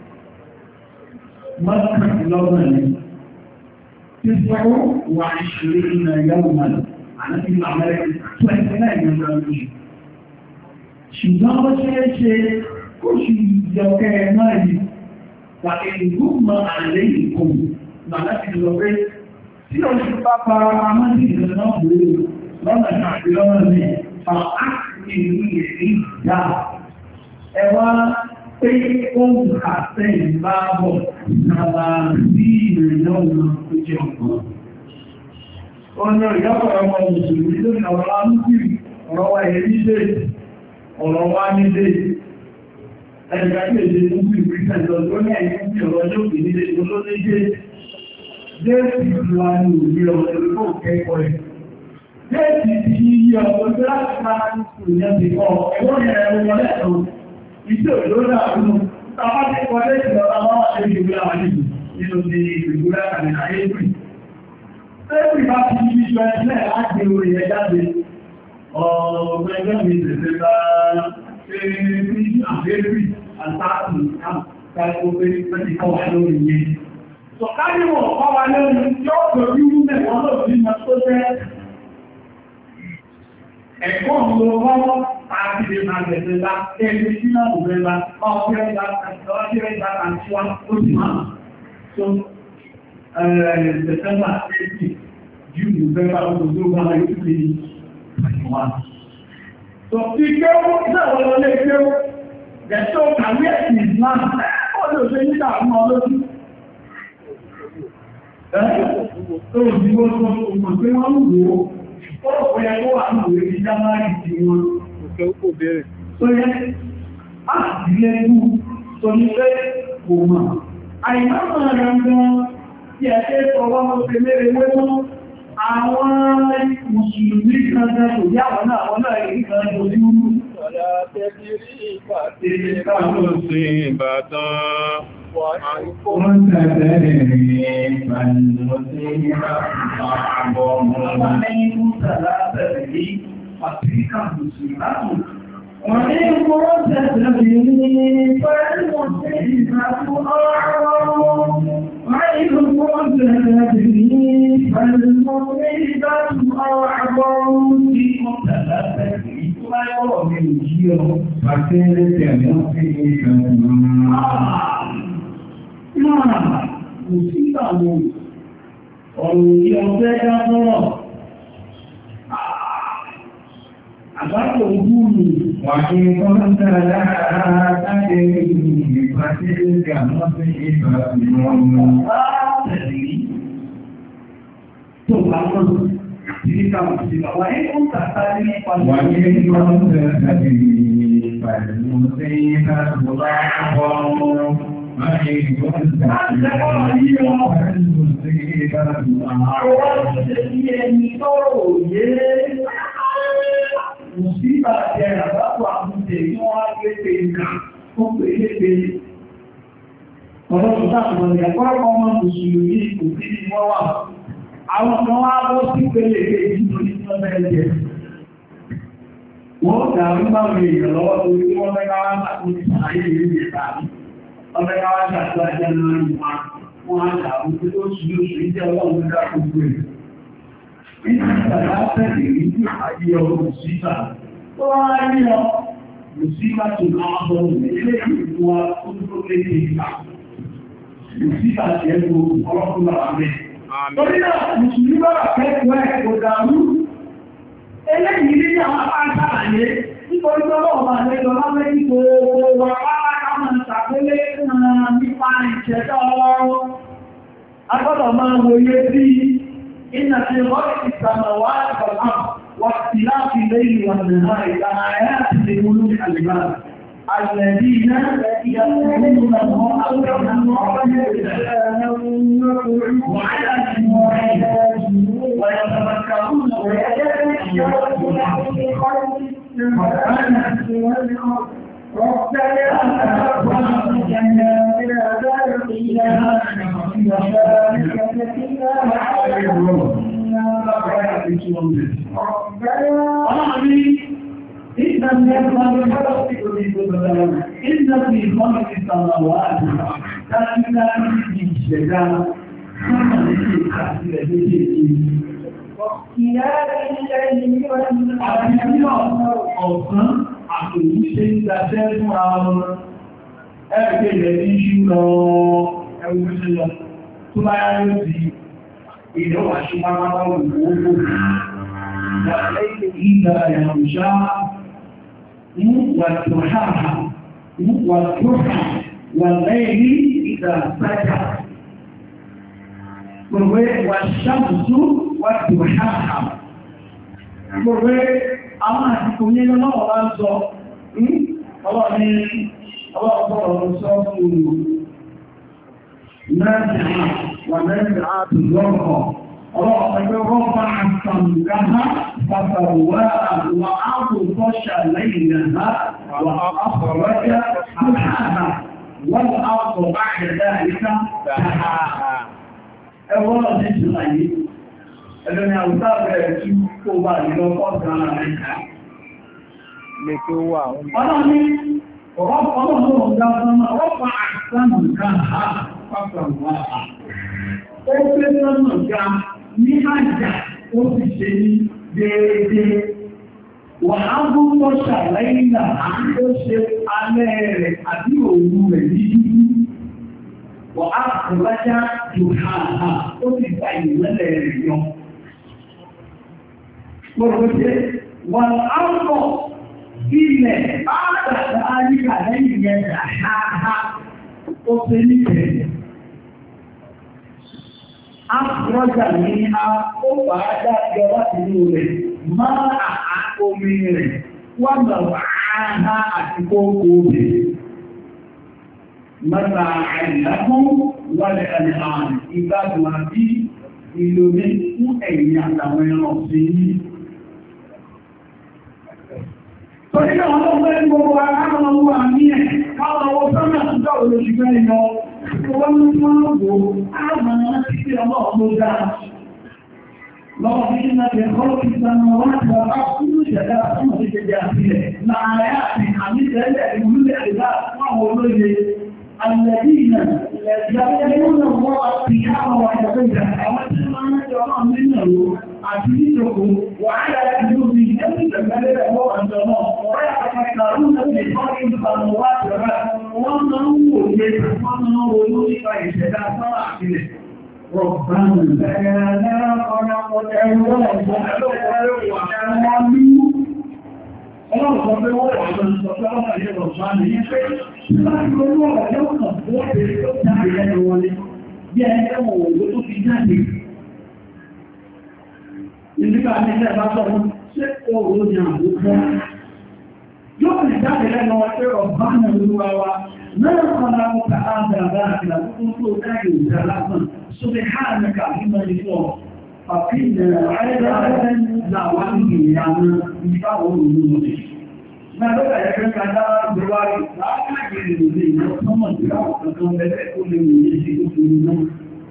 mọ́kànlọ́gbọ̀n ni. Tí sọ́rọ̀ wà ìṣòro ìrìnà ìyàwó mọ́lá, àti Amẹ́ríkà 29 lọ́gbọ̀n. Ṣùgbọ́n ó ṣe é ṣe oṣù ìjọkẹ́ náà yìí, pàtẹ́ ìgbùmọ̀ àlẹ́ ìkùn, màá ti lọ pé tí ó ṣe bá fara máa ní ìrìnà náà lórí lọ́nà àti lọ́nà ní àákìrí ìlú ìdá ẹwà pé ó ń kàtẹ́ ìbábọ̀ nàbà sí ìrìnà ọ̀nà tó jẹ ọ̀pọ̀. Ọ̀nà ìyọ́pọ̀ ọmọ Mùsùlùmí lórí ọ̀rọ̀ amúkìrì ọ̀rọ̀ wa èrí dé ọ̀rọ̀ wa ní dé ẹgbẹ́ tí èdè mú ìpínlẹ̀ lọ́dún ní ẹ̀yìn ọ̀rọ̀ yóò kì ní Jésù ìlú wa ní òní ọmọ ẹgbẹ́ kẹ́kọ̀ọ́ ẹ̀ déètì ti yí ọ̀pọ̀ tó láti máa ń kùn ní ẹ̀sìn kọ́ ẹ̀wọ́n yẹn ẹ̀rọ wọlé ẹ̀rọ ìṣẹ́ òjòrò àrùn tàbá ti kọ́ déètì lọ àwọn àṣẹ ìgbé àwọn àdìbò nínú ti ìgbìgbúrẹ́ àmì àyébì. Tẹ́bì bá ti yí ìjọ ẹ̀sẹ̀ láti orí ẹ̀ jáde ọ̀gbẹ́gbẹ́ mi tẹ̀sẹ̀ bá ṣe ní àbẹ́bì àtàkùn káàkiri pẹ́lú kọ́ wà lórí yẹn. Sọ̀káríwọ̀ kọ́ wà lórí yóò pẹ̀lú mẹ́wọ́n lórí mọ́ tó jẹ́ ẹ̀kọ́ ọ̀lọ́wọ́ àti lè máa bẹ̀rẹ̀ lá ẹgbẹ́ tí náà ò rẹ̀ lá ọ̀pẹ́ ìgbà àti wá ó sì máa. So, September 80, June, November, October, November, so, ìgbẹ́wó ìdáwọ̀ lọ lé ìgbẹ́wó, gẹ̀ẹ́sọ́ kàwé ẹ̀sìn Islam, ó lè ṣe nígbà àwọn ọlọ́dún. Tó ìdíwọ́ tó ọmọ pé wọ́n ń wò ó, ó yẹ kó wà ní ìwé January tí wọ́n. Tó yẹ, á sì lé mú, tó ní pé kò mọ̀. Àìmọ́mọ̀ rẹ̀ gan tí ẹ ṣe sọwọ́ mọ́ pé mẹ́rẹ̀ wẹ́mọ́ àwọn Mùsùlùmí kan jẹ́ kò yáwọ̀ náà wọ́n náà èyí kan jò ní mú. Ọ̀lá tẹ́bírí ìpàtẹ́ káàkiri sí ìbàdàn wọ́n tẹ́bẹ̀rẹ̀ ìpàtẹ́ sí ìbàdàn وإن كنت تبني فالمصيبة أعظم وإن كنت تبني فالمصيبة أعظم في مختلفة ما يرى من جيره فكانت مصيبة مصيبة واليوم àbájọ̀ ogúrù wà ní kọ́ńtà láàárín ìpàtí ìgbàmọ́ sí ìgbà ìrọ̀rùn láàárín tó bá mọ́ sí ìkàmù sí wà ní kọ́ńtà tàbí ìpàtí wà ní kọ́ńtà tàbí ìpàtí sí ìgbà ìrọ̀rùn Mùsíbà jẹ́ àbápọ̀ àmúṣe tí wọ́n á gbé pé nǹkan tó pè é pé ọ̀rọ̀ ìdáàbò ìyàpọ̀lọpọ̀ ọmọ Mùsùlùmí kò sí ní wọ́n wà. Àwọn kan wá bọ́ sí pélé èyí tó ní wọ́n bẹ́ẹ̀ jẹ́. Wọ́n dà ń bá mi èèyàn lọ́wọ́ tó ní wọ́n fẹ́ káwá ní ayé ìlú ìta mi. Wọ́n fẹ́ káwá ṣàtúwà jẹ́ lórí wọn á dà ó tó ṣù lóṣù ìjẹ́ ọlọ́run dá gbogbo ẹ̀. Ìgbàlá tẹ́lẹ̀ ní ayé ọmọ síta. Tó wá rí ọ, Mùsíbà tó náà bọ̀ ilé ìwà tó tó léde ìgbà. Mùsíbà jẹ́ gbogbo ọlọ́pùlọ̀ àmẹ́. Torí náà, Mùsùlùmí bá kẹ́kọ̀ọ́ ẹ̀ kò dàrú. Eléyìí ní àwọn apáṣàlàyé, nítorí tó lọ́wọ́ bá lẹ́jọ lábẹ́ ní gbogbo wà pàápàá máa ṣàpélé nípa ìṣẹ̀dá ọlọ́run. A gbọ́dọ̀ máa wòye sí إن في خلق السماوات والأرض واختلاف الليل والنهار لآيات لأولي الألباب الذين يذكرون الله وعلى ويتفكرون في خلق السماوات والأرض ربنا أخرجنا من عذاب الجهنم وذلك كثيرا إن في خلق السماوات ذلك في الشجاع ثم نسيت تحصيل بيته واختلاف الليل والنهار àtòyíṣẹ́ ìgbàṣẹ́ fún àwọn ẹgbẹ́ ilẹ̀ ní ṣúlọ ẹgbẹ́ lọ tó bá yá yóò di ìdọ́wà ṣúgbàmáwà òwúrò ìgbà ìrànṣá wà lẹ́yìn ìgbà sájà gbogbo wà ṣàmùsù wà tòháhà gbogbo àwọn àtìkò ní lọ́wọ́ bá ń sọ ọlọ́ni ọlọ́pọ̀lọ́ sọ fún náà wà mẹ́rin àtùlọ́pọ̀ رفع سمكها فسواها وأغطش ليلها وأخرج ضحاها والأرض بعد ذلك دحاها. أولا نجد عليه ẹlẹ́ni àwùjá bẹ̀rẹ̀ tí kó bá ìlọ fọ́ọ̀tà rẹ̀ ká. Lè tó wà wọn. Ọlọ́run ní ọlọ́run dá sọ́nà ọ̀pá àṣánù kan ha pàtàkì ha. Ó gbé sọ́nà ga ní àjà ó sì ṣe ní déédéé. Wà á gbọ́dọ̀ ṣàlàyé ìlànà tó ṣe alẹ́ rẹ̀ àbí òru rẹ̀ ní dúdú. Wà á kọ̀lájá jù ha ha ó sì gba ìmọ́lẹ̀ rẹ̀ yọ. Gbogbo wọn áwọ̀ ilẹ̀ pàtàkì àríkà lẹ́yìn yẹn àhàhà ó fẹ́ ní ẹ̀rẹ̀. Áfúrọ́jà ní a ó bá dájọ́ láti ní rẹ̀ máa àkómi rẹ̀ wọ́n lọ àhà àti kókó rẹ̀. Mọ́ta àìlákún wọlé ẹni àrùn ìgbàdùn àbí ìlòmí fún ẹ̀yìn àtàwọn ẹran sí yìí. Torí náà wọ́n lọ́pẹ́ ní gbogbo aráàlú àwọn àmì ẹ̀ káwọn ọwọ́ sọ́nà tó jọ olóṣìṣẹ́ ìlọ. Wọ́n ní wọ́n lọ́gbò ààbà láti fi ọlọ́run ló dáa. Lọ́wọ́ bí i láti ẹ̀kọ́ ìsànà wọ́n ti wà bá kúrú ìṣẹ̀dá ọmọ tó jẹjẹ àfilẹ̀. Láàárẹ́ àti àmì tẹ́lẹ̀ ìwúlẹ̀ ìdá fún àwọn olóye. الذين يتبعون الله قياما وقعودا أولا منه عزيزكم وعلى جنوبهم يتبعون الله ويتفكرون في خلق السماوات والأرض وما هو يتفكرون فيشهد صلاة ربنا لا Ọlọ́run sọ pé wọ́n wà lọ́nà sọ pé ọlọ́run ayé lọ sọ àmì yẹn pé láti olú ọ̀rọ̀ yóò kàn fún ọ̀pẹ̀ tó jáde lẹ́nu wọlé bí ẹni ẹwọ̀n òwò tó fi jáde. Ìdíkà ní ilẹ̀ bá sọ fún ṣé oòrùn ní àbúkọ́. Yóò fi jáde lẹ́nu wọn pé ọ̀bá náà lúwa wa náà kan láwọn ká ábàbà àti àkókò tó káyọ̀ ìjà lásán sóbi háàmẹ́kà nímọ̀ ìfọ̀. Àfihàn àìdáwẹ́ láwọn ìyàmọ́ ìfáwọn olùmọ̀dé. Mẹ́lọ́gbà ẹgbẹ́ kàdá gbọ́wárí láàárín ìlú ìlú ọmọ ìgbàwọ̀ kankan bẹ́ẹ̀ kó lè wù ní ṣe tó ní náà.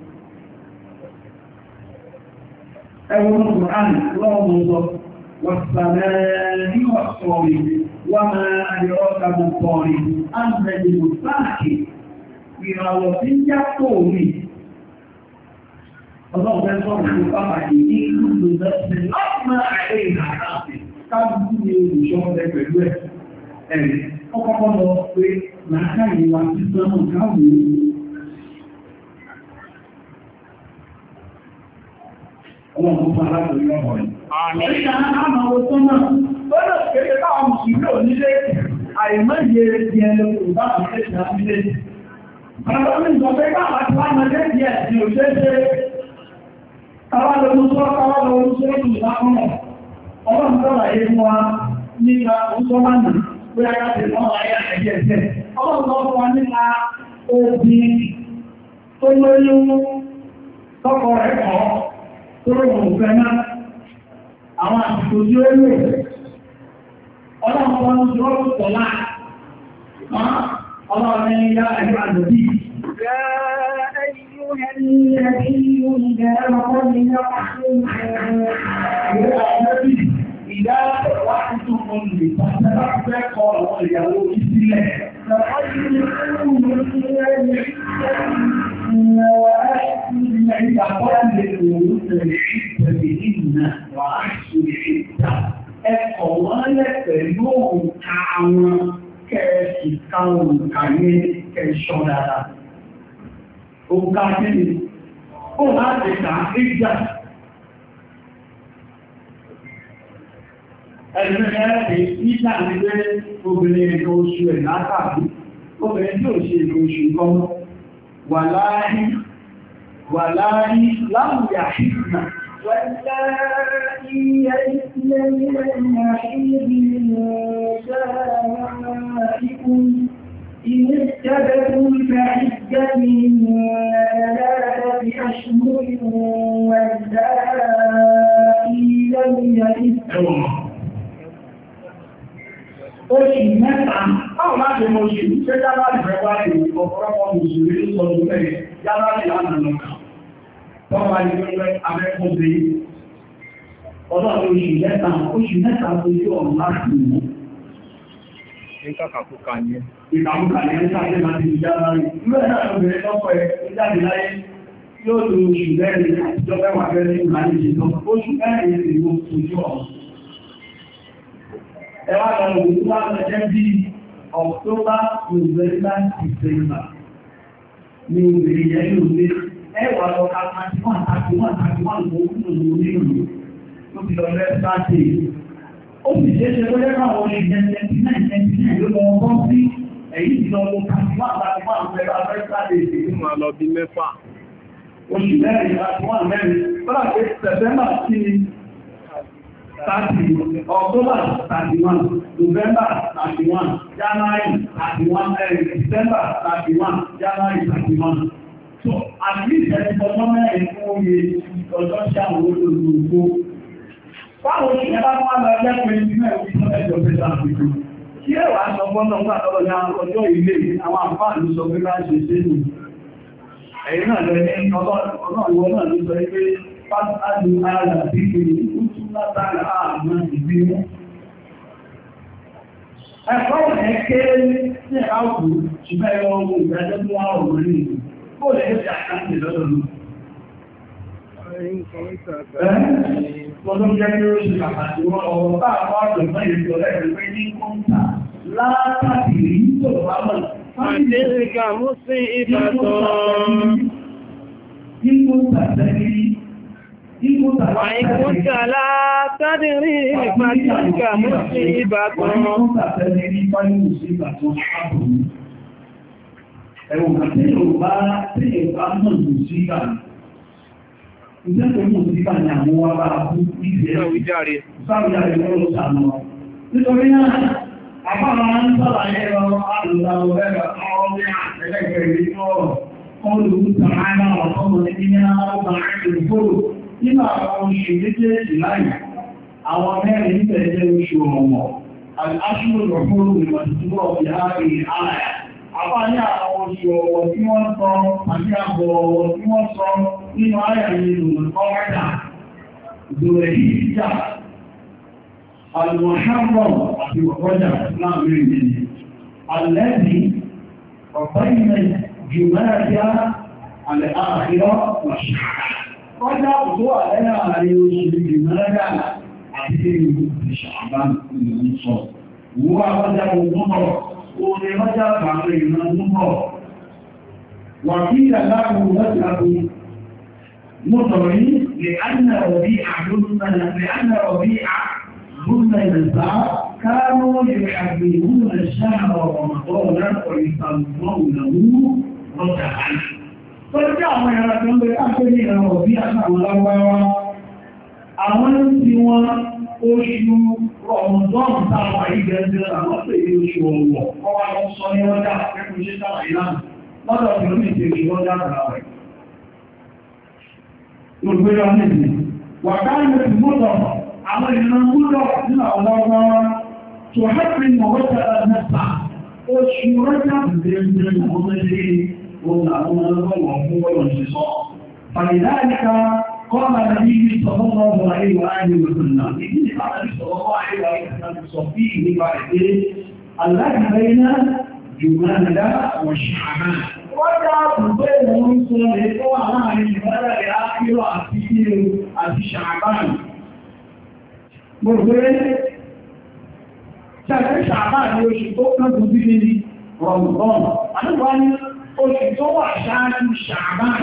Ẹwọ́n Kùránì lọ́wọ́ sọ, wọ̀sàmẹ́ ní ọ̀sọ̀rì, wọ́n máa àdìrọ́ta mọ̀ kọ̀rì, á ń bẹ̀rẹ̀ mọ̀ sáàkì, ìràwọ̀ tí ń já tó rí. Ọlọ́run fẹ́ sọ́rọ̀ fún pàpàdé ní ìlú lọ́sẹ̀ lọ́pàá àárẹ̀ ìhàráàfẹ́ káàkiri ní olùṣọ́ọ̀lẹ́ pẹ̀lú ẹ̀rẹ̀. Ọkọ̀kọ́ lọ pé láàká ìwà tí sọ́nà káàwò ọlọ́run fún aláàbòrí ọmọ rẹ̀. Ẹ̀ṣà àmà owó sọ́nà lọ́nà kéde káwọn mùsùlùmí ò nílé àìmọ́yẹ ti ẹlẹ́kùn bá àmìlẹ́sìn àmìlẹ́sìn. Àwọn ọmọ ìjọba káwọn àti wọ́n mọ̀ lẹ́dí ẹ̀ tí ò ṣeéṣe Tàwàlọ́run sọ́rọ̀ ìlàkọ́nà, ọlọ́run tọ́rọ ayé fún wa nípa ọ̀sọ́mánà, pé a yá tẹ̀lọ́ ayé àjẹ́ ẹ̀jẹ́. Ọlọ́run tọ́rọ wa nípa obìn tó lóyún tọ́kọ rẹ̀ kọ́, tó rọrùn fẹ́ náà, àwọn àtìkò tí ó lò. Ọlọ́run tọ́rọ tọ́lá, ọlọ́run yá ẹ̀jọ́ àjọ̀bí. أيها النبي إذا طلقتم إذا طلقتم النساء فقالوا اليهود وأحسن العدة ẹ̀kọ́ wọ́n lẹ́ pẹ̀lú òǹkà àwọn kẹ́ẹ̀kì káwọn òǹkà yẹn kẹ́ẹ̀ṣọ́ dáadáa. Òǹkà kíni, ó láti kà ìjà. Ẹgbẹ́ ẹ̀rẹ́ ìjà nílé obìnrin ẹ̀kọ́ oṣù ẹ̀ látàbí, obìnrin tí ò ṣe ẹ̀kọ́ oṣù kan wà láàárín láwùyà ṣìkìnà. واللائي يئسن من المحيض من نسائكم إن اتبعوا فعدتهم 3 أشهر واللائي لم يئسن oṣù mẹ́ta báwo láti mọ̀ oṣù ṣe January February ọ̀pọ̀lọpọ̀ Mùsùlùmí sọ lórí January lánàá tọ́wà ní pẹ́pẹ́ abẹ́kọ́dé ọdọ́ oṣù mẹ́ta ojú ọ̀run láti mọ̀ ìkàkàkùkà ní ṣáàjẹ́ máa ti January ìwé náà lóbìnrin lọ́pọ̀ ẹ̀ jáde láyé yóò lo oṣù mẹ́rin àtijọ́ mẹ́wàá fẹ́rẹ́ ní ìlànà ìṣẹ́lọ oṣù mẹ́rin ti wo ojú ọ̀run ẹwà lọ òun tó wá lọ jẹ́ bí October, November, December ní obìnrin yẹn ní òun ẹwà lọ ká 31 òun ní ìlú tó fi lọ lẹ́sà tè ó sì ṣe é ṣe lọ́jọ́ káwọn oṣù jẹ́ 29 ló lọ bọ́ sí èyí ti lọ lọ 31 pẹ̀lú abẹ́sà tè sí máa lọ bí mẹ́fà oṣù mẹ́rin 31 mẹ́rin tọ́lá pé September sí 30, October 31, November 31, January 31, December 31, January 31. So, at least ẹni ọjọ́ mẹ́rin fún oye ọjọ́ sí àwọn olóògbò. Fáwọn òṣìṣẹ́ bá wọ́n lọ ẹgbẹ́ pẹ̀lú mẹ́rin fún ẹjọ́ pẹ̀lú àfikú. Kí ẹwà sọ fọ́nà pàtàkì ní ọjọ́ ilé àwọn àǹfààní sọ pé láti ṣe nù. Ẹ̀yìn náà lọ ní ọlọ́run náà ló sọ pé Fásitì ara ìpínlẹ̀ ìkútù látàrí àmà ìbínú. Ẹ̀kọ́ ẹ̀kẹ́ ní àwọ̀ ṣùgbẹ́ ẹwọ ohun ìdájọ́ tó wá ọ̀rọ̀ ní ìlú. Kó lè ṣe àkáǹtì lọ́dọ̀ lọ. Lọ́dún jẹ́ kí ó ṣe àpàtì wọn ọ̀rọ̀ bá àwọn àjọ̀gbọ́n ìrìn ọ̀rẹ́ ìpé ní kọ́ńtà látàrí tó wà mọ̀. Àdíríkà mú sí ìbàtàn. وإن كنت لا تدري فتلك مصيبة ẹ̀wọ̀n àti Yorùbá tí ìbá mọ̀ mùsíbà ìjẹ́kọ̀ọ́ mùsíbà ni àwọn wá bá bú ìgbẹ̀ ìsáwìjáre lọ́rọ̀ sànà nítorí náà àpára ń sọ́lá ẹ̀rọ alùláwọ̀ ẹ̀rọ ọ̀rọ̀ ẹ̀lẹ́gbẹ̀rẹ̀ ọ̀rọ̀ olùtàmánà ọ̀tọ́mọ̀ ní ọgbà ìgbòrò nínú àwọn oṣù méjèèjì láì àwọn mẹ́rin ń tẹ̀lé oṣù ọmọ aṣúrò fún ìwọ̀ntúwọ̀ ìhàrí ààrẹ àpá ní àwọn oṣù ọwọ̀ tí wọ́n sọ àti àbọ̀ ọwọ̀ tí wọ́n sọ nínú ààrẹ nínú ọ̀rẹ́dà ìdòrè ìjà alùmọ̀ṣàbọ̀ àti ọ̀rọ̀jà láàrin ìdíje alẹ́bí ọ̀pọ̀ ìmẹ̀ jùmọ́ẹ̀dá alẹ́àkírọ́ wàṣàrà kọjá òtó àlẹ́yà àrí oṣù jùmọ́ẹ̀dá àti ìṣàbá ìlú sọ wúwá kọjá òmúnbọ̀ orin kọjá pàmò ìrànlúmọ̀ wà kí ìdàgbàkù lọ́sàkù mọ́tọ̀rí lè ánà ọ̀bí àdúnnà كانوا يحببون الشهر رمضان ويسمونه رجعا Tọ́jọ́ àwọn ẹ̀rọ tó ń bẹ káàkiri ní ìrànwọ̀ bí àtàwọn lágbàwá. Àwọn tí wọ́n oṣù Ramadan táwà ìgbẹ̀ẹ́sẹ̀ àwọn pèlè oṣù ọ̀wọ̀. Ọwá lọ sọ ní ọjà ẹkùn ṣe sáwà ìlànà. Lọ́dọ̀ tí ó ní ìṣẹ́ oṣù ọjà àtàwẹ̀. Gbogbo ẹ̀rọ nìyí. Wà káàkiri ti gbọ́dọ̀ àwọn ìran gbọ́dọ̀ nínú àwọn lágbàwá. Tòhẹ́pìn mọ̀wọ́ta mẹ́ta. Oṣù rọ́jà bẹ̀rẹ̀ ọmọdé فلذلك قال النبي صلى الله عليه وآله وسلم إذن قال النبي صلى الله عليه وسلم صفيه لبعثه الذي بين جمادى وشعبان وجاء بينهم صلى وعلى الجمادى الآخر أسير شعبان مرغين شعبان يشتوك بذلك رمضان أنا oṣù tó wà ṣáájú ṣàbán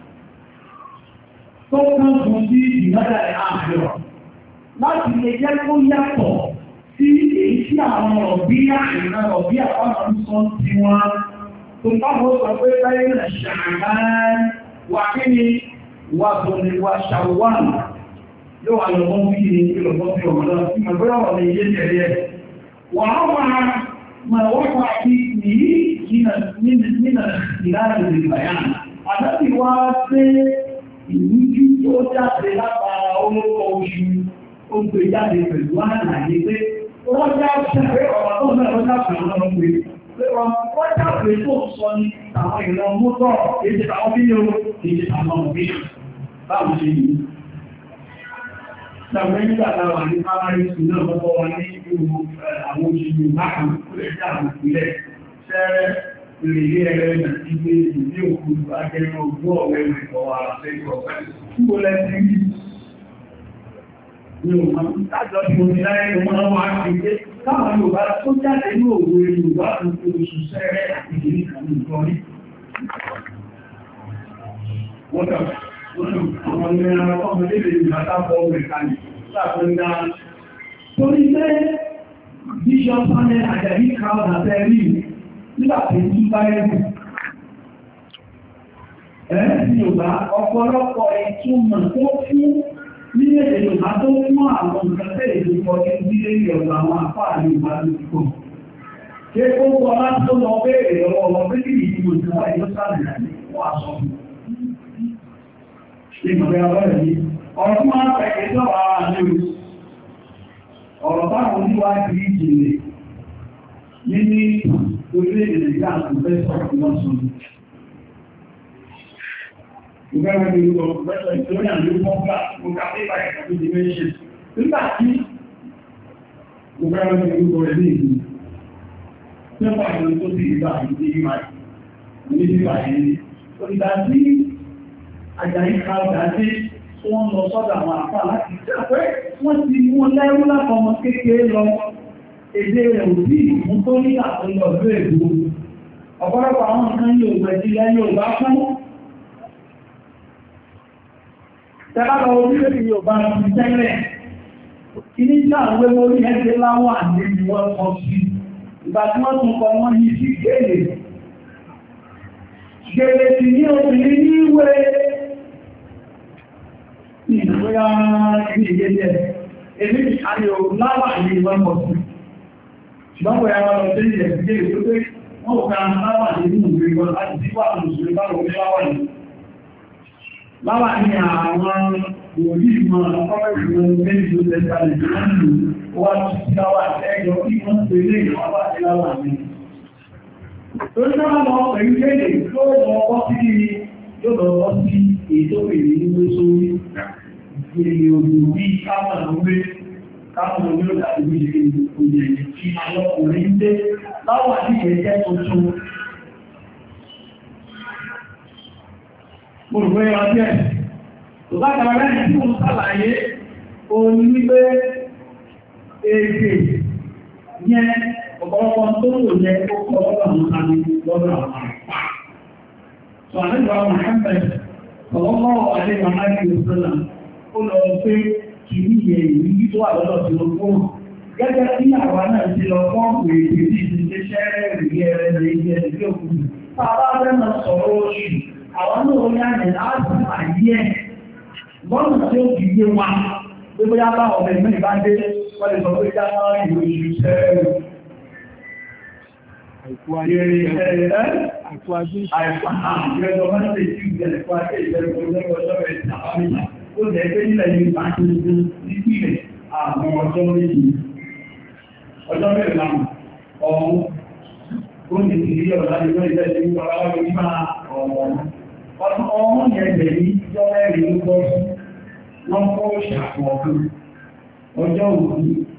tó kán fún sí ìmọ́dà ààrẹ láti lè jẹ́ kó yàtọ̀ sí èyí tí àwọn ọ̀bí àìrìnà ọ̀bí àwọn sọ tí wọ́n tó báwọn sọ pé báyé rẹ̀ ṣàbán wà kí ni wà tó lè wà ṣàwọ́n yóò wà lọ́gbọ́n bí i ìlọ́gbọ́n bí ọmọdé tí mọ̀ bóyá wọ́n lè yé tẹ̀lé wà á máa wọ́n wà bí nínà ìlànà ìbàyàn. Àdábì wá pé ìrújú tó jáde látara orúkọ oṣù ó gbé jáde pẹ̀lú àlàyé pé wọ́n já ṣẹ́fẹ́ ọ̀rọ̀ tó náà lọ́jà pẹ̀lú ọ̀rọ̀ pé wọ́n já pé tó sọ ní àwọn ìran mọ́tọ̀ èdè àwọn bílíọ̀ èdè àwọn òbílíọ̀ báwọn ṣe yìí. Ṣàwọn nígbà táwọn ní primary school náà lọ́pọ̀ wọn ní ìlú àwọn òṣìṣẹ́ ìbákan tó lè jẹ́ àwọn ìpínlẹ̀ ṣẹ́rẹ́ ìrìnlẹ̀ ẹ̀rẹ́ ìgbé ìdí òkú akẹ́rẹ́ ogún ọ̀wẹ́ ìfọwọ́ àṣẹ́kọ̀ọ́ pẹ̀lú lẹ́sìn ní òun tájọ́ tí mo ní láyé ọmọ wọn á fi gbé káwọn Yorùbá tó jáde ní òwe Yorùbá tó tó oṣù sẹ́rẹ́ àti ìdílé kan ní ìtọ́rí. Wọ́n tọ̀ àwọn ìrìnà ọmọdé lè ní àtàkọ́ ọmọdé kalẹ̀ láàrín ń dá. Torí pé Bishop Panel Àjàdí Crowd àtẹ́rí nígbàtí tí bá ẹ̀rù. Ẹ̀rẹ́ Yorùbá ọ̀pọ̀lọpọ̀ ìtumọ̀ tó fún nílé Yorùbá tó fún àwọn ìgbàtẹ́ ìlú ọjọ́ ìdílé Yorùbá àwọn àpáà Yorùbá ló ti kọ̀. Ṣé ó wọ́n láti tó lọ bẹ́ẹ̀rẹ̀ lọ́wọ́ ọmọ pé kí ìdíwò tí wọ́n yóò sàrẹ̀ wọ́n aṣọ. Ṣé ìmọ̀lẹ́ ọlọ́rẹ̀ yìí? Ọ̀rọ̀ tó máa ń pẹ̀kẹ́ sọ́wọ́ ara lérò. Ọ̀rọ̀ báwọn oníwájú ìjìnlẹ̀ nínú orílẹ̀-èdè Nàìjíríà kò fẹ́ sọ̀rọ̀ lọ́sùn. Ìgbẹ́rẹ̀ ní orúkọ pẹ̀lú ìtòríà ló pọ́pá mo ká pépà ìkàtí dimension. Nígbà tí ìgbẹ́rẹ̀ ní orúkọ rẹ̀ ní ìlú, pépà ìlú tó ti ìgbà ìdí ìmá ní ìgbà ìlú. Òdìdá sí Àjàyí Crowd tí wọ́n lọ sọ́dọ̀ àwọn àpá láti jẹ́ pé wọ́n ti mú lẹ́rú lápọmọ kékeré lọ. Èdè rẹ̀ ò sí ìmú tó ní àtọ́lọ̀ ọ̀dọ́ èdò. Ọ̀pọ̀lọpọ̀ àwọn nǹkan yóò gbẹ̀dì lẹ́yìn Yorùbá fún. Tẹ́lára orílẹ̀-èdè Yorùbá ti tẹ́lẹ̀. Kí ní sáàwé lórí ẹgbẹ́ láwọn àdé ni wọ́n kọ sí. Ìgbà tí wọ́n tún kọ wọ́n yìí sí gèlè. Gèlè sì ní obìnrin ní ìwé. Ìgbóyá ní ìgbésẹ̀. Èmi àti òun láwà ní ìwọ́n kọ sí. Ṣùgbọ́n bóyá wọn lọ sí ilẹ̀ ìgbésẹ̀ tó pé wọ́n ò ká láwà nínú ìwé wọn láti sí wà lóṣèlú bá lórí láwà ní. Láwà ní àwọn òbí ìmọ̀ ọ̀pọ̀lọpọ̀ ìgbìmọ̀ méjì ló tẹ́ta lè jẹ́ lọ́nà wà sí láwà ẹjọ́ kí wọ́n pè lè wà sí láwà ní. Tó ní náà lọ pẹ̀lú kéde tó lọ bọ́ sí yóò lọ bọ́ sí ètò ìrìn ní ló sórí ìgbèrè òbí bí káwọn òwe káwọn òwe ó dàbí bí ìrìn òjè tí àwọn ọkùnrin dé láwà ní ẹ̀jẹ̀ tuntun. Mo rò wé ọjọ́ ẹ̀. Tó bá kàrà rẹ̀ tí mo sàlàyé, òun wípé èdè yẹn ọ̀pọ̀lọpọ̀ tó lò yẹ ó kọ́ lọ́dọ̀ àwọn àmì lọ́dọ̀ àwọn àpá. Sọ àlejò àwọn Mohammed, ọ̀pọ̀lọpọ̀ àlejò àmáyé ìṣẹ́lá, ó lọ pé kì í yẹ ìrírí tó wà lọ́dọ̀ tí ó kúrò. Gẹ́gẹ́ bí àwa náà ti lọ fọ́ọ̀mù èdè bí ìdíje ṣẹ́rẹ́ ìrìgẹ́ rẹ̀ lè yẹ ìdí òkú. Bàbá fẹ́ máa sọ̀rọ̀ oṣù. Àwọn náà ní àjẹ́ láti àyí ẹ̀ lọ́nà tí ó kìí yé wa gbogbo yá bá ọ̀bẹ̀ ìmẹ́ ìbájé wọ́n lè sọ pé já náà ìlú ìṣẹ́ àìkú ajé ọjọ́ mẹ́rin láàmù ọ̀hún ó ní ìrírí ọ̀dá ìwé ilẹ̀ ìlú ọ̀rọ̀ ìgbà ọ̀rọ̀ ọmọ ẹgbẹ̀ ní ìjọ mẹ́rin ló gbọ́ sí wọ́n kọ́ ṣàpọ̀ọ̀kan ọjọ́ òkú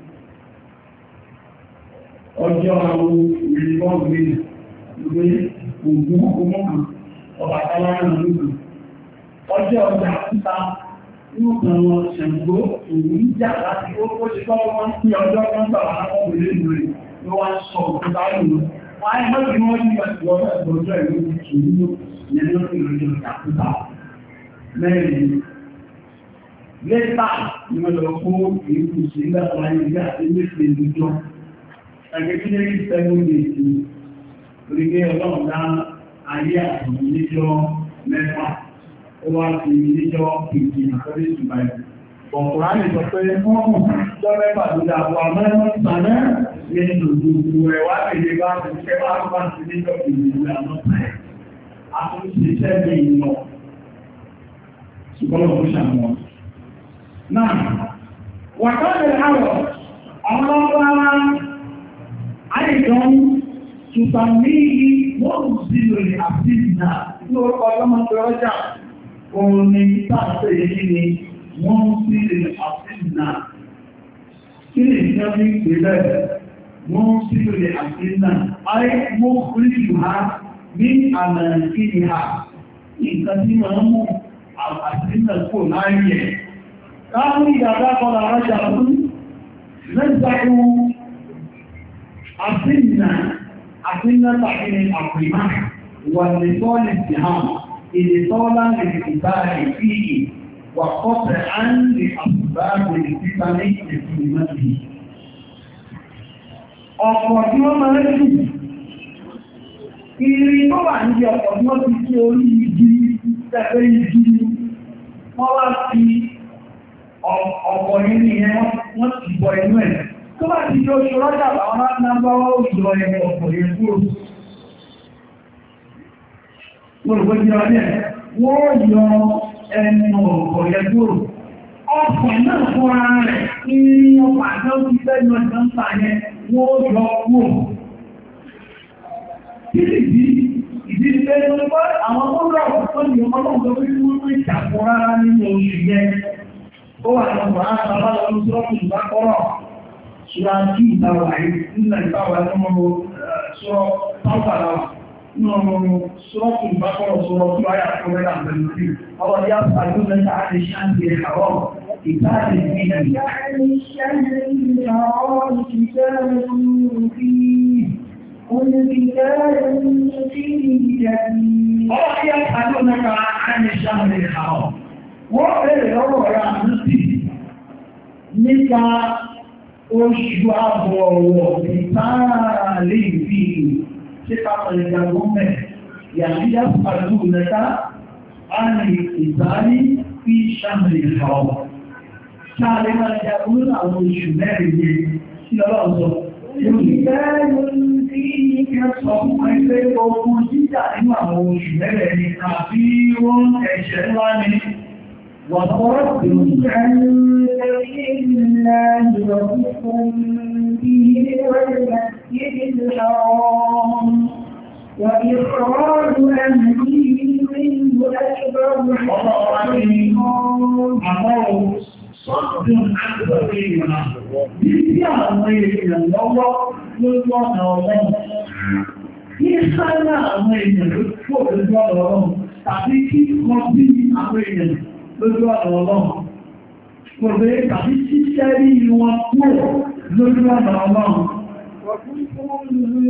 ọjọ́ àwọn ìrìnbọ́n ìwé ògùn ọmọkàn ọba aláàrùn lóògùn ọjọ́ ọjà títà nígbà wọn ṣẹ̀gbó òun jà láti ó ṣe kọ́ wọ́n sí ọjọ́ kan gbà wọn láwọn ìlú rẹ̀ ló wá sọ òkúta ìlú wọ́n á mọ́ ìwọ́n ní ọjọ́ ìlú ìlú nínú ìrìnjò ìjàkúta mẹ́rin. Lẹ́tà ni wọ́n lọ kó ìrìnkú sí lẹ́tà ayé àti mẹ́fẹ́ ìlújọ́. Ẹgbẹ́gbẹ́rí 7 days orílẹ̀ ọlọ́run dá ayé àti ìlújọ́ mẹ́fà. Ó wá sí ìlújọ́ ìjì àkọ́lé ìbáyìí. Ọ̀pùránì sọ pé wọ́n mú jọ́mẹ́fà tó dàbọ̀ àmẹ́rin sàmẹ́ ní gbogbo rẹ̀ wá lè bá ti ṣẹ́ bá bá ti ní lọ́pù ìlú àwọn àtúnṣiṣẹ́ bí ìlọ. Ṣùgbọ́n lọ́pù ṣàmọ́. Náà, wàkọ́lẹ̀ àwọ̀ àwọn ọlọ́pàá àìjọ́n tùtàmí wọ́n sí lórí àfíìnà ní orúkọ ọlọ́mọ tó rọ́jà òun ni tàbí èyí ni wọ́n sí lórí àfíìnà. Kí ni ìjọ́ ní ìpínlẹ̀ wọ́n sí lórí àfíìnà? Ayé mọ́ oríṣù ha ní àmà ìkíni ha. Nǹkan tí wọ́n mú àfíìnà kò láyé. Káwọn ìdàgbà kọ́lá rọ́jà fún lẹ́gbàáwó àfíìnà tàbí àpìmá wà ní tọ́lì sí hàn èdè tọ́lá lè fìbá ìfìyì wà kọ́pẹ̀ án lè àpùbá lè fìbá ní ìfìmọ́sí. Ọ̀pọ̀ tí wọ́n máa ń jù ìrìn tó wà ní ọ̀pọ̀ tí wọ́n ti kí orí igi tẹ́fẹ́ igi wọ́n wá fi ọ̀pọ̀ nínú ìyẹn wọ́n ti bọ inú ẹ̀. Tó bá ti jọ ṣe rọ́jà àwọn aláàbáwọ́ òjò ẹni ọ̀pọ̀ yẹn kúrò. Wọ́n rò gbọ́dọ̀ ní ẹ̀, wọ́n yọ ẹni ọ̀pọ̀ yẹn kúrò. Ọ̀pọ̀ náà fún ara rẹ̀ ní ọ̀pọ̀ àjọ ti fẹ́ yọ ìjọba yẹn, wọ́n yọ kúrò. Kí ìdí pé àwọn tó rọ̀ tó ní ọmọlọ́gbọ̀ pé wọ́n ń ìjàpọ̀ rárá nínú oṣù yẹn. Ó wà lọ́pọ̀ àtàbà lọ́pọ̀ sọ́ọ̀pù ìbákọ́rọ̀ ṣíwájú ìtawà ìpínlẹ̀ ìtawà lọ́mọ sọ pápára nínú sọ́ọ̀pù ìbákọ́rọ̀ sọ́rọ̀ tó ayà tó rẹ̀ àbẹ̀lẹ̀ ọwọ́ yá pàdé mẹ́ta àti ṣáàtì ẹ̀kàwọ́ ìtàdì wọ́n bẹ̀rẹ̀ lọ́wọ́ ọ̀rọ̀ àmúsì nípa oṣù àbọ̀ ọ̀wọ̀ ìtààrà lè fi ṣe pàpàlẹ̀ ìgbàgbọ́mẹ̀ yàmíyà pàdú mẹ́ta a ní ìtàrí fi ṣàmìlì ìfàwọ̀. Ṣáàlẹ̀ máa jẹ́ àwọn oṣù mẹ́rin ní sí ọlọ́ọ̀sọ̀. Ìgbẹ́rún tí ìkẹ́sọ̀ fún ẹgbẹ́ ogun jíjà nínú àwọn oṣù mẹ́rin ní àbí wọ́n ẹ̀ṣẹ̀ ńlá ni وَصَرَّفْتُمْ عَنْ سَبِيلِ اللَّهِ وَكُفْرٌ بِهِ وَالْمَسْجِدِ الْحَرَامِ وَإِخْرَاجُ أَهْلِهِ مِنْهُ أَكْبَرُ صَدٌّ عَنْ سَبِيلِ اللَّهِ Bíbí àwọn èèyàn lọ́wọ́ lójú ọ̀nà ọlọ́run. Kí sáyà àwọn èèyàn ló fò lójú ọ̀nà ọlọ́run tàbí kí wọ́n bí àwọn èèyàn lójú ọ̀nà ọlọ́run. Kò bèé tàbí ṣíṣẹ́ rí wọn kúrò lójú ọ̀nà ọlọ́run. Wàkúfún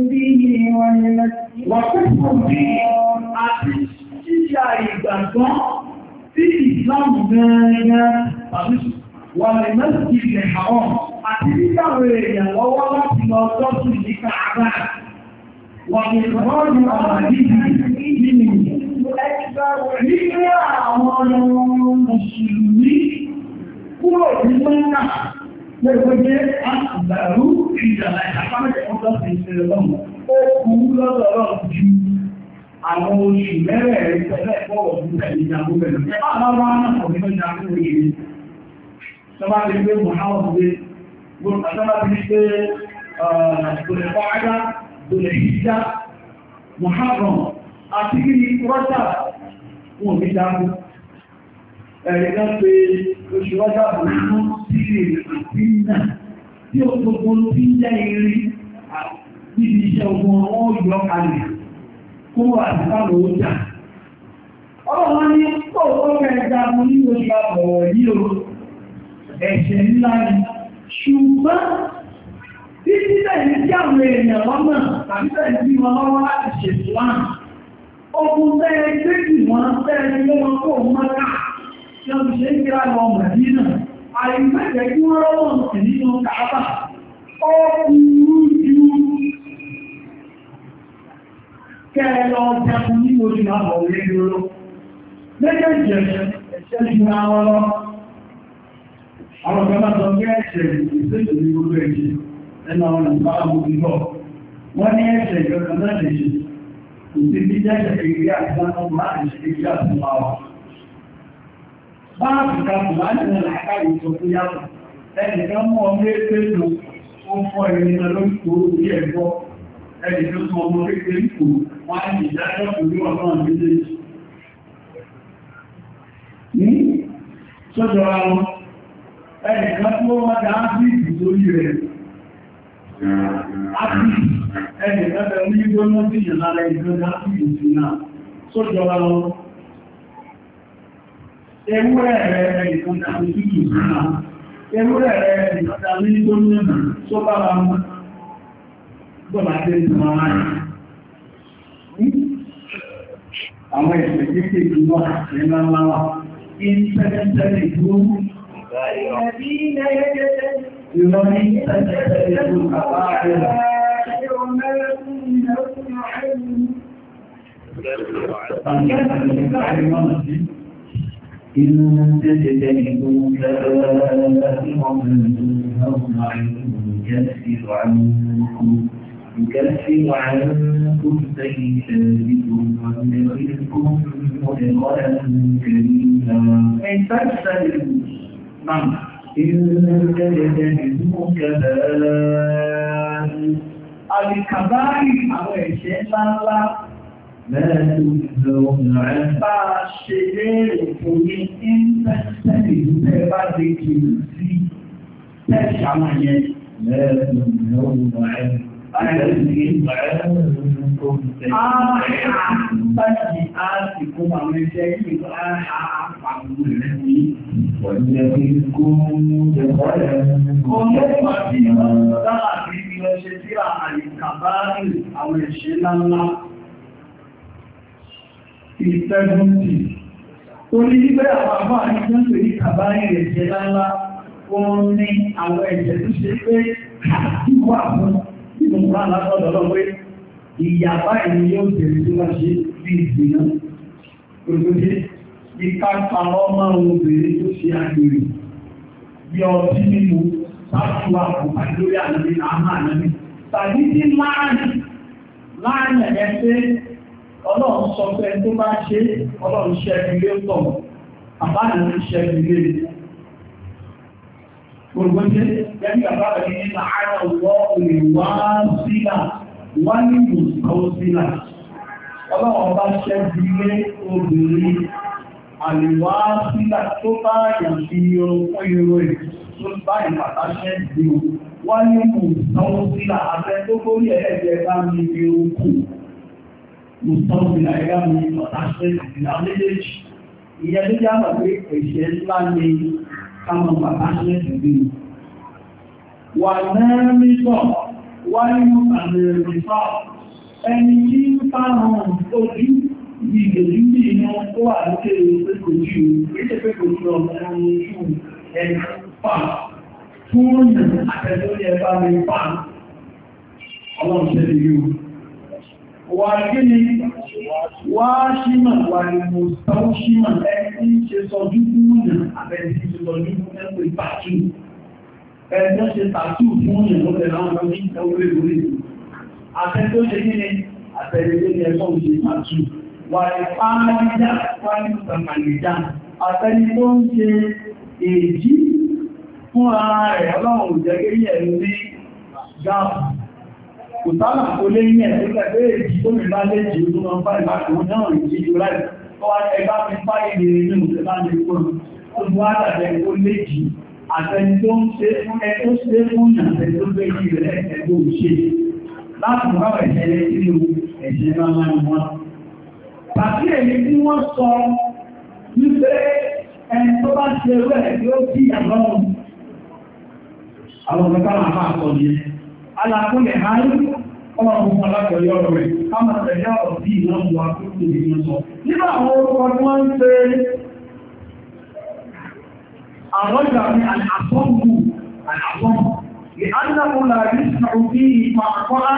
bí àti ṣíṣà ìgbàgbọ́ sí ìsìláàmù gẹ́gẹ́ tàbí wà lè mẹ́sì ilẹ̀ àwọn àti nígbàwé èèyàn lọ́wọ́ láti lọ tọ́jú ní Káàbà. Wà lè rọ́ọ̀nù àmàdìdì nínú nígbé àwọn mùsùlùmí kúrò ní mẹ́ta lẹ́gbẹ́gbẹ́ àgbàrú ìjàlá ìjàpámẹ́jẹ̀ ọjọ́ sí ìṣẹ̀lẹ̀ lọ́mù. Ó kú lọ́dọ̀ọ́rọ̀ ju àwọn oṣù mẹ́rẹ̀ẹ̀rẹ̀ tẹ́lẹ̀ pọ̀wọ̀ fún ìjàgbó pẹ̀lú. Ẹbá àbáwá náà kò ní mẹ́ta fún ìrìn. Sọba ti gbé Mùháwọ̀ gbé, gbọ́nà sọba ti gbé Dòlẹ̀ Fọ́ádá, Dòlẹ̀ Ìjá, Mùháwọ̀ àti kí ni rọ́jà fún òmí dágún. Ẹ̀rẹ̀gá pé oṣù rọ́jà bùrú sí àti náà tí ó gbogbo tí jẹ́ irin níbi iṣẹ́ ogun àwọn yọ kalẹ̀ kó wà ní káàlù ọjà. Ọlọ́run ní kó ó rẹ̀ dágún ní oṣù àbọ̀wọ̀ yìí o, ẹ̀ṣẹ̀ ńlá ni. Ṣùgbọ́n títí tẹ̀lé tí àwọn èèyàn lọ́nà tàbí tẹ̀lé tí wọn lọ́wọ́ láti ṣètò láàrín. Ogun tẹ́rẹ gbéjì wọn tẹ́rẹ lé wọn kó mọ́ká tí ó ṣe ń kíra lọ Mẹ̀dínà. Àìmẹ́jẹ̀ kí wọ́n rọ́wọ́n sí nínú Kàábà. Ó kúrú ju kẹ́rẹ lọ jẹun ní ojú àbọ̀ orí lóró. Méjèèjì ẹ̀ṣẹ́ ju àwọn lọ. Àwọn ọ̀gá máa sọ pé ẹ̀ṣẹ̀ ìṣèjì ní gbogbo ẹ̀ṣẹ̀ ẹnu àwọn ìpàdà mú ti bọ̀. Wọ́n ní ẹ̀ṣẹ̀ ìjọba náà lè ṣe. Kò sí bí jẹ́ṣẹ̀ kékeré àti láti láti ṣe kékeré àti máa wà. Báàbù ká kò láti ní àkáyì tó tó yàtọ̀. Ẹnìkan mú ọmọ ẹgbẹ́ lò ó fọ́ ẹni náà lórí kò orí ẹ̀gbọ́. Ẹnì tó tún ọmọ kékeré kò wọ́n á ní ìdájọ́ pẹ̀lú ọ̀nà méjèèjì. Ní sọ́jọ́ àwọn ẹnìkan tó wọ́n dá áfíìsì lórí rẹ̀. Áfíìsì ẹnìkan tẹ̀ ní gbóná sí ìyànlá ìgbóná áfíìsì náà sọ́jọ́ àwọn ewúrẹ́ rẹ̀ ẹnìkan tàbí tútù náà. Ewúrẹ́ rẹ̀ ẹnìkan tàbí gbóná tó bá wa mú gbọ́nà tẹ́ ìtumọ̀ ráyìí. Àwọn ẹ̀sẹ̀ kéèkéé wà nínú aláwà. Ìtẹ́tẹ́tẹ́ ìgbó الذين يجتنبون الكبائر وما ينهون عنه إن تجتنبوا كبائر ما تنهون عنه يكفر عنكم سيئاتكم ويدخلكم مدخلا كريما. إن تجتنبوا نعم إن تجتنبوا كبائر الكبائر àwọn ẹ̀ṣẹ̀ ńláńlá mẹ́rin lọ́wọ́ rẹ̀ bá ṣe léèrè fún ní ìntẹ́sẹ̀lẹ̀ tẹ́ bá lè kìí sí tẹ́ṣàmà yẹn mẹ́rin lọ́wọ́ rẹ̀ Ààrùn àwọn ẹgbẹ́ ìlú àpapọ̀ rẹ̀ ní ọ̀dẹ́gbẹ̀kún ẹ̀kọ́lẹ̀ ọmọ tí wọ́n dára bí i lọ ṣe tí àìkàbáàrí àwọn ẹ̀ṣẹ̀ ńláńlá ìtẹ́gúntì. Torí nígbẹ́ àwọn àbá àìjọ́ pé ní kàbáàrí ẹ̀ṣẹ̀ ńláńlá wọ́n ní àwọn ẹ̀ṣẹ̀ tó ṣe pé wà fún ìgbòmọ̀ alákọ̀ọ́dọ̀ lọ́wọ́ ìyàbá ìní yóò bẹ̀rẹ̀ tí wọ́n ṣe bí ìgbìnà ògbòdé ìkápa ọmọ obìnrin tó ṣe àgbèrè bí ọtí mímu sáàtúwà ọ̀pá lórí ànàbí àmà ànàbí tàbí tí láàrín ẹ̀ pé ọlọ́run sọ pé tó bá ṣe ọlọ́run ṣẹ́ ilé tọ̀ àbáyé ṣẹ́ ilé gbogbo jẹ́ gẹ́gẹ́ àbábẹ̀ ní àárọ̀ wọ́ olè wá sílà wá ní ìbùsọ̀ sílà ọlọ́wọ́ bá ṣẹ́ ilé obìnrin àlèwá sílà tó bá yàn fi orúkún irú ẹ̀ tó bá ìpàtàṣẹ́ ìdíò wá ní ìbùsọ̀ sílà abẹ́ tó kórí ẹ̀ẹ́dẹ̀ bá ní orúkún ìbùsọ̀ sílà ẹ̀gá ní ìpàtàṣẹ́ ìdíò méjèèjì ìyẹn ló jábà pé ẹ̀ṣẹ̀ ńlá ní káwọn bàbá ṣe ìgbìmọ̀. Wà náà mítọ̀ wáyé àmì ìrìnfà ẹni tí ń fáwọn ojú ìgbèlú bí iná tó wà lókè pẹ́kòjú ìpẹ́kòjú ọmọ ojú ẹni fà fún òyìn àtẹ́lórí ẹbá mi fà ọlọ́run ṣe lè yíò. Wà kí ni wá ṣímà wà ní mo sáwọ́ ṣímà ẹni tí ń ṣe sọjú fún òyìn àbẹ̀ni tí ṣe sọjú fún ẹgbẹ̀ ìpàtù. Ẹjọ́ ṣe tàtù fún òyìn lọ́pẹ̀ láwọn ọmọ ní ẹwọ́lẹ̀ lórí. Àtẹ́ tó ṣe kí ni àtẹ́lẹ̀ ní ẹ̀kọ́ ṣe tàtù. Wà ní pàálídá wáyé ìtàmàlìdá. Àtẹ́ni tó ń ṣe èjì fún ara rẹ̀ ọlọ́run jẹ́gẹ́yẹ̀ ní gáàpù. Kò sálà kó lé ní ẹ̀ tó kẹ́kẹ́ èjì tó mi bá lé jì ó tó máa ń bá ìbákan náà ìjì jù láì. Ọwá ẹgbá mi fáyé ní inú ìjọba ní kúrò. Ó mú àdàbẹ̀ kó lé jì. Àtẹni tó ń ṣe fún ẹ tó ṣe fún ìyàtẹ̀ tó gbé jì rẹ̀ ẹgbó ṣe. Láti mú àwọn ẹ̀ṣẹ̀ nínú ẹ̀ṣẹ̀ máa ń wọ́n. Tàbí èyí tí wọ́n sọ wípé ẹni tó bá ṣe rẹ̀ tí ó kí àlọ́run. Àwọn ọ̀gá máa sọ yẹn. Alákúnlẹ̀ àárín ọlọ́run alákọ̀ọ́yọ́ rẹ̀, ká máa tẹ̀lé ọ̀rọ̀ sí ìlànà wà tó kò lè yẹn sọ. Nínú àwọn orúkọ tí wọ́n ń pè àwọn ìgbà ní àṣọ́gbù àṣọ́gbù. Ìhánàmù láàrín ìsìnkú bí ìpàpàá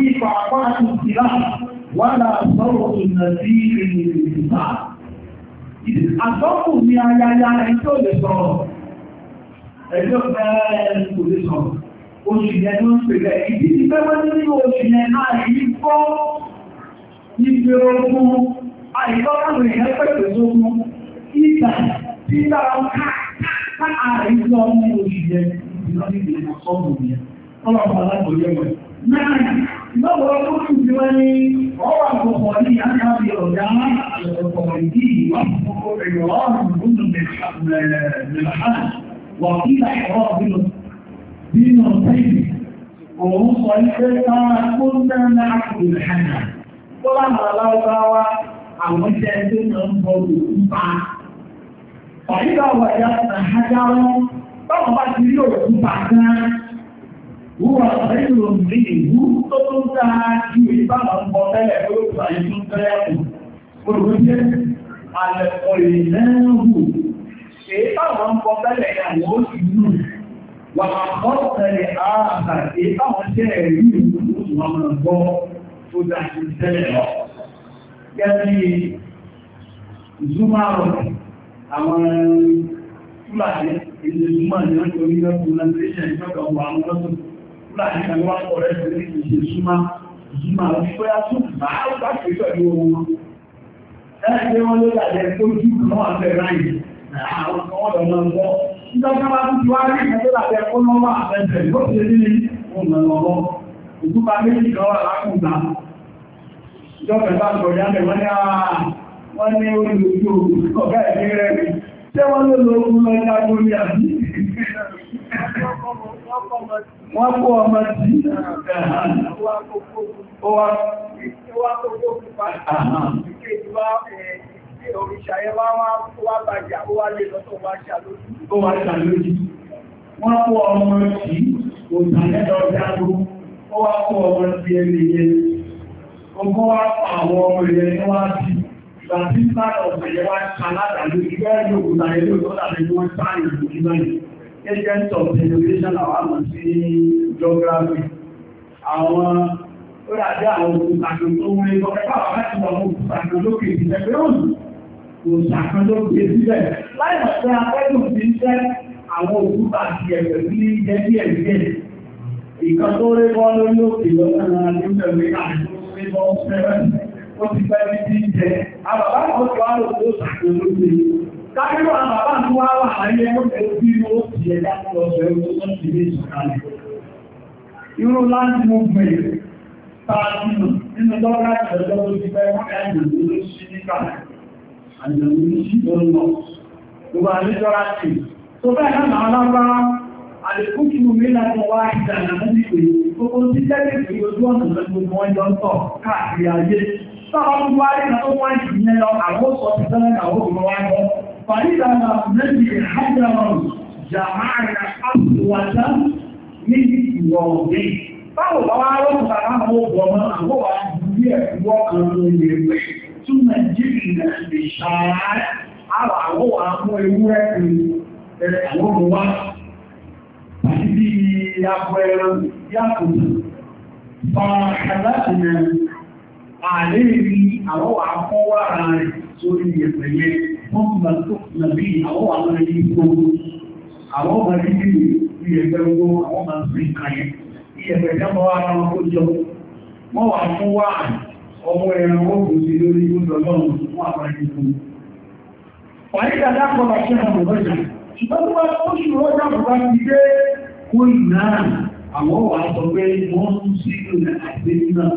ti sílá wà láàṣọ́rọ̀ tó nà sí ìrìnlẹ̀ Àtọ́kù ní ayáyá ẹjọ́ lè sọ̀rọ̀. Ẹjọ́ fẹ́ẹ̀ẹ́ kò lè sọ̀rọ̀. Oṣù yẹn ló ń pèlẹ̀. Ìdí ti fẹ́ wọ́n nínú oṣù yẹn náà yìí kọ́ níbi ogun. Àìkọ́ káwọn èèyàn pẹ̀lẹ̀ sógun. Ìgbà tí dára káàkiri lọ ní oṣù yẹn. Ìlọ́ níbi ìmọ̀sọ́gbù yẹn. Ọlọ́pàá alágbòye wẹ̀. Náà, lọ́wọ́ tó kù tí wọ́n ní ọwọ́ àgbọ̀pọ̀ ní àjábí ọ̀dá ọ̀pọ̀ ìdí wọ́n fọ́kọ́ ìrọ̀rùn gúnnù mẹ́lẹ̀hàn wà kí láìrọ̀ bínú tẹ́yìn. Òun sọ ilé táwọn akóńtẹ́ náà kò lẹ́hànà. Tó láwọn aláwọ̀dáwá àwọn jẹ́ tó náà ń bọ̀ òkúta. Ọ̀yíká wà yá Wúwà nínú ní ìwú tó tó ń dáa ju ìbára ń bọ tẹ́lẹ̀ olóògbà yìí tó tẹ́lẹ̀ kù. Olùgbé alẹ́kọ̀ọ́ ìlẹ́rù. Èyí táwọn ń bọ tẹ́lẹ̀ àwọn oṣù nù. Wà máa bọ́ tẹ́lẹ̀ ààbà èyí táwọn jẹ́ ẹ̀rí ìlú wọn máa gbọ́ tó dáa ju tẹ́lẹ̀ lọ. Gẹ́gẹ́ Zúmárọ̀ àwọn Fúlàní ìlú Zúmọ̀ ni wọ́n torí lọ́pù lọ́pù Láti kan wá ọ̀rẹ́ ìrìn ìṣẹ́ súnmá wípé á tún máa ó bá pẹ̀lú ẹ̀lú ohun. Ẹgbẹ́ wọn ló dàjẹ́ tó jù náà àfẹ́ ráyìí, àwọn kan wọ́n lọ gbọ́. Nígbàtí wọ́n tún ti wá rí ìrìn tó dàjẹ́ kó lọ́wọ́ àfẹ́fẹ́ ló ti rí ní ọmọ lọ́wọ́. Òkúpa méjì kan wà lákùngbà. Ìjọba bá gbọ̀ yálẹ̀ wọ́n ní olùdókòwò ọ̀gá ẹ̀mí rẹ̀ rí. Ṣé wọ́n ló lo ogun lọ já lórí àbí? Wọ́n kó ọmọ tí ó wá kókó pípa ìkéjì wá òrìṣàyẹ wá bàjá ó wá lè lọ́tọ̀ wá ṣàlójú. Wọ́n kó ọmọ tí òtàlẹ́dọ̀ jágbó ó wá kó ọmọ tí ẹlẹ́yẹ. Ogún wá àwọn ọmọ ilẹ̀ ní wá sí ìgbàtí sáàrọ̀ ọ̀sẹ̀yẹ wá ṣàládà lójú ẹ̀rọ òtàlẹ́dọ̀ tó dàbẹ̀ ní wọ́n sáàrì ìlú lẹ́yìn. Agent of Generation àwọn sí Geography. Àwọn ó ràdé àwọn òkútàkì tó wúlé lọ́pẹ́ àwọn láti wọ́n òkútàkì lókè ìjẹ́gbẹ́ òní. Kò sàkán lókè sílẹ̀. Láìmọ̀ pé akẹ́lù ti ń jẹ́ àwọn òkútàkì ẹ̀fẹ̀ ní jẹ́ díẹ̀ díẹ̀. Ìkan tó rí bọ́ lórí òkè lọ́nà ní ìbẹ̀rẹ̀ àti tó rí bọ́ fẹ́rẹ̀. Ó ti fẹ́ bí ti ń jẹ. Àbàbá kan tó wá lókè ó sàkán lókè. Káàkiri àwọn bàbá tó wá wà láyé ọ̀pẹ̀ bí ó ti ẹ̀dá lọ́sọ̀ ẹ̀rọ tó ti lè ṣùkálẹ̀. Irú láti mú gbẹ̀rẹ̀ tààtìnà nínú lọ́rọ̀ ìjọjọ́ tó ti fẹ́ wọ́n àjẹ̀lú ló sí níkà àjẹ̀lú ní sí lọ́nà. Gbogbo àlejọ́ra sí. Tó bẹ́ẹ̀ náà alábá àlèkúkú mílá tó wá ìdànà mẹ́bí pé gbogbo tí tẹ́lẹ̀ pé ojú ọ̀nà gbogbo wọn jọ ń tọ̀ káàkiri ayé. Sọ́ọ̀ gbogbo ayé tó wọ́n ìdíyẹn lọ àwọn sọ ti tẹ́lẹ̀ àwọn òmìnira wá gbọ́. فإذا نبي حجرا جمعنا أصوة من وضع Báwo bá wá rọ́pù tàbí àwọn ọgbọ̀n àwọn wà ní ẹ̀kùwọ́ kan ló lè rẹ̀ tún Nàìjíríà lè ṣàárá àwọn wà mú ewúrẹ́ ẹ̀rẹ̀ àwọn ọmọ wá àti bí àpò ẹran yàkùnù. Fàkàláti nà àlè rí àwọn wà fún wà rẹ̀ sórí ẹ̀pẹ̀lẹ̀ wọ́n kùnà tó kùnà bí àwọn wà lọ́rẹ̀ ní gbogbo. Àwọn ọmọ ní ẹgbẹ́ gbogbo àwọn máa ń fi kàyẹ̀. Ìyẹ̀fẹ̀ jẹ́mọ́ wá náà kó jọ. Wọ́n wà fún wá ọmọ ẹran ó kò sí lórí gbogbo ọlọ́run fún àpàrí fún. Wàyí dàdá kọlọ̀ ṣe àwọn ọ̀rọ̀jà. Ṣùgbọ́n tó bá ó ṣùgbọ́n ọjà bàbá ti dé kó ìnáà àwọn wà sọ pé wọ́n tún sí ìlú àti náà.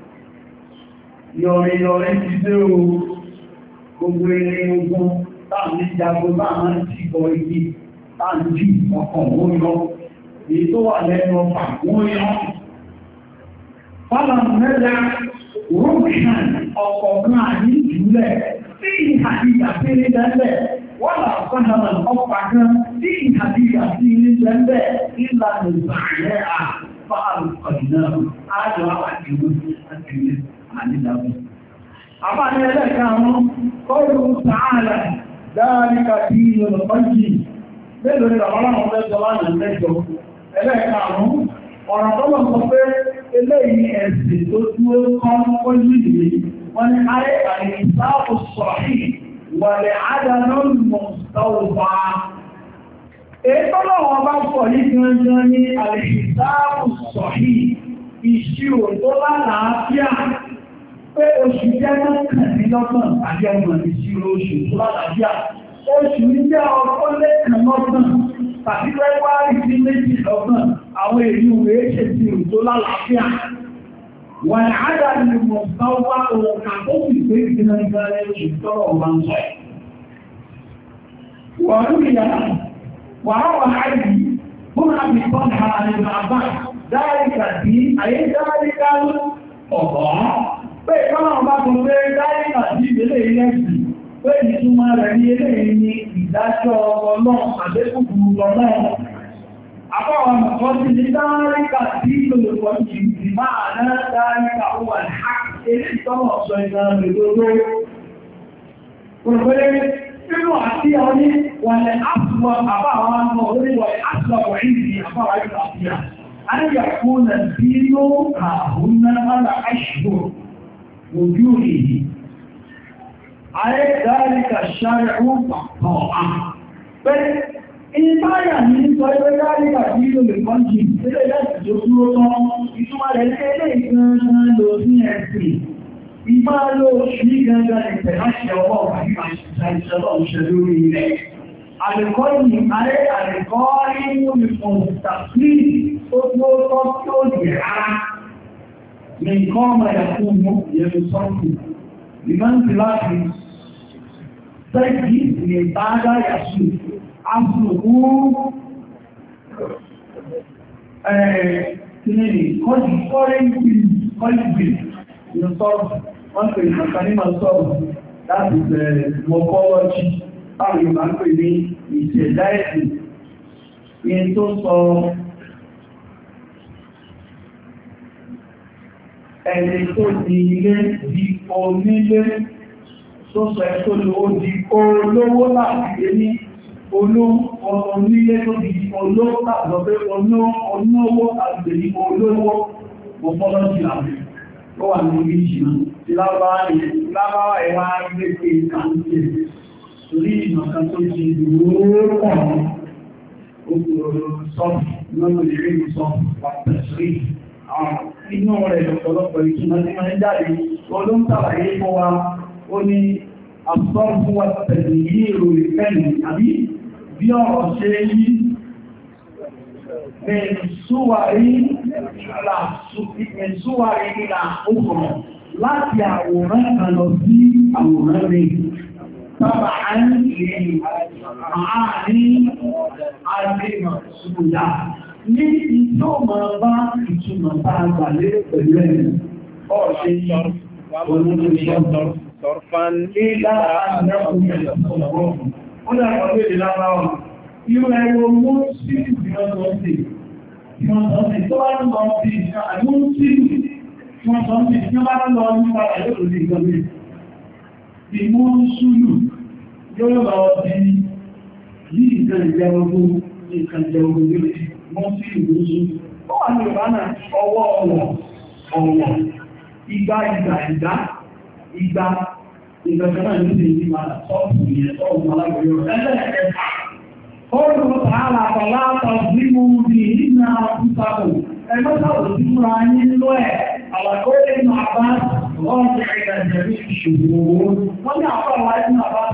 Yọ̀rẹ̀ ti dé o gbogbo ẹni ogun táàmì jagun láàrín ti bọ̀ igi táàmì jù ọkàn wọ́n lọ. Èyí tó wà lẹ́nu ọpàá wọ́n yọ́. Fọ́nà mẹ́lá Rúkàn ọkọ̀ọ̀kan ní ìjúlẹ̀ tí ìhàdíyà sí ní jẹ́lẹ̀ wọ́n là fọ́nà ọpàá kan tí ìhàdíyà sí ní jẹ́lẹ̀ ìlànà ìbàrẹ̀ àfáàlùkọ̀dínà ájọ àjúwò àjúwò ànídàbò. Àbáni ẹlẹ́kàrún kọ́rù tààlà dáríkà tí ìlọ́pọ̀ yìí lẹ́lọ́rí ọ̀rọ̀ mẹ́jọ lánàá mẹ́jọ. Ẹlẹ́ẹ̀kàrún, ọ̀rọ̀ tọ́lọ̀ sọ pé eléyìí ẹ̀sìn tó dúró kọ́ pọ́jú ìlú, wọ́n ni ayé àìsáàbò sọ̀rí wàlẹ̀ àdánù mọ̀sáwọ̀fà. Ètò lọ́wọ́ bá pọ̀ ní gangan ní àlèṣìdáàbù sọ̀hí ìṣirò tó lálàáfíà pé oṣù jẹ́ mọ́kànlélọ́gbọ̀n àti ọmọ ìṣirò oṣù tó lálàáfíà. Oṣù jẹ́ ọkọ́ lẹ́kànlọ́gbọ̀n tàbí February sí méjìlọ́gbọ̀n àwọn èyí rẹ̀ ṣèṣirò tó lálàáfíà. Wà ní àdánù mọ̀sáwọ̀fà òun kàkókò ìgbé ìgbìnàgbàrẹ̀ oṣù tọ́rọ̀ ọ̀bá ń sọ. وروى عني هنا بطلحة عن ابن عباس ذلك الدين أي ذلك القضاء فكما قلت ذلك الدين إليه ثم رأي إليه إذا شاء الله أدفه الله أقوى مقصد ذلك الدين الوجه بمعنى ذلك هو الحق إليه طبعا صيدان بدونه nínú àti ọní wọ̀lẹ̀ ápùwọ̀ àbá àwọn ọmọ oríwọ̀ ápùwọ̀ ìrìn àbá àìyà àfíà. A ń yà fún nà bí ló àhún náà àṣìbò ojú èyí. Ayé dáríkà ṣáré wọ́n pàpọ̀ àmà. Pẹ́ ìbáyà ní sọ ẹgbẹ́ dáríkà bí ló lè kọ́njì sílẹ̀ lẹ́sì tó dúró tán, ìtumọ̀ rẹ̀ lé ìgbẹ̀rẹ̀ lọ sí ẹ̀sìn. Ìmá ló ṣí gangan ìtẹ̀láṣẹ ọwọ́ àti àìṣẹ́lọ́ ìṣẹ́lú orí ilẹ̀. Àlẹ́kọ́ yìí, àlẹ́kọ́ inú ìfọ̀ntàfí tó tó tọ́ tí ó yẹ ara. Ní nǹkan ọmọ ẹ̀kún mú yẹnu sọ́kù. Ìmọ́ntí láti sẹ́kì ní bàádá yàṣù. Àfùrùkú kọ́jì wọ́n pè ìmọ̀kanímọ̀ sọ́rọ̀ láti bẹ̀rẹ̀ mọ́kọ́lọ́jì báwọn yóò máa ń pè ní ìṣẹ̀dá ẹ̀sìn ní tó sọ ẹni tó di ilé di onílé tó sọ ẹ̀ tó lò ó di olówó láti lé ní onílé tó di olówó láti lọ pé olówó láti lè ní olówó mọ́kọ́lọ́jì láti ó wà ní orí ìṣìnà tí lábáwá ẹwà gbẹ́gbẹ́ ìkàntẹ̀ torí ìmọ̀kan tó ti ìrò pọ̀ òkúrò sọ́pù lọ́nà ìrìn sọ́pù pàtàkì inú rẹ̀ lọ́pọ̀lọpọ̀ ìtumọ̀ tí wọ́n jáde olóńtàlàyé fún wa ó ní àsọ́pù wa tẹ̀lé yí èrò ìfẹ́lì àbí bí ọ̀rọ̀ ṣe yí Mẹ̀súwàrí ìlà òkùnrin láti àwòrán kan lọ sí àwòrán rẹ̀. Sábà á ń lè àárín àgbèmọ̀ ṣùgbọ́n ní ìjọ́ máa bá ìtumọ̀ bá gbà lérè pẹ̀lú ẹ̀rẹ̀. Ọ̀ṣẹ́ Tọrfán ilá àmẹ́kùnrin ọ̀pọ̀lọpọ̀. Ó dàpọ̀ lè lábáwọ̀. Irú ẹwọ mú sí ìgbìyànjọ́sí. Ìwọ̀nsọ̀sí tó wá ń lọ sí àmúrú sí ìwọ̀nsọ̀sí tí ó bá ń lọ nípa ẹ̀lẹ́rò sí ìgbàmí. Ìmú ṣúlù yóò lọ sí yí ìkan ìjẹ́ ogun lórí mọ́ sí ìlú ṣú. Ó wà ní ìbánà ọwọ́ ọ̀wọ̀ ìgbà ìgbàkanáà ní ìdíma sọ́ọ̀pù ìyẹn sọ́ọ̀pù alágbèrè قوله تعالى فلا تظلموا بهن أنفسكم المثل الذكرى عن الوعي على قول ابن عباس راجع إلى جميع الشهور وما أعطى ابن عباس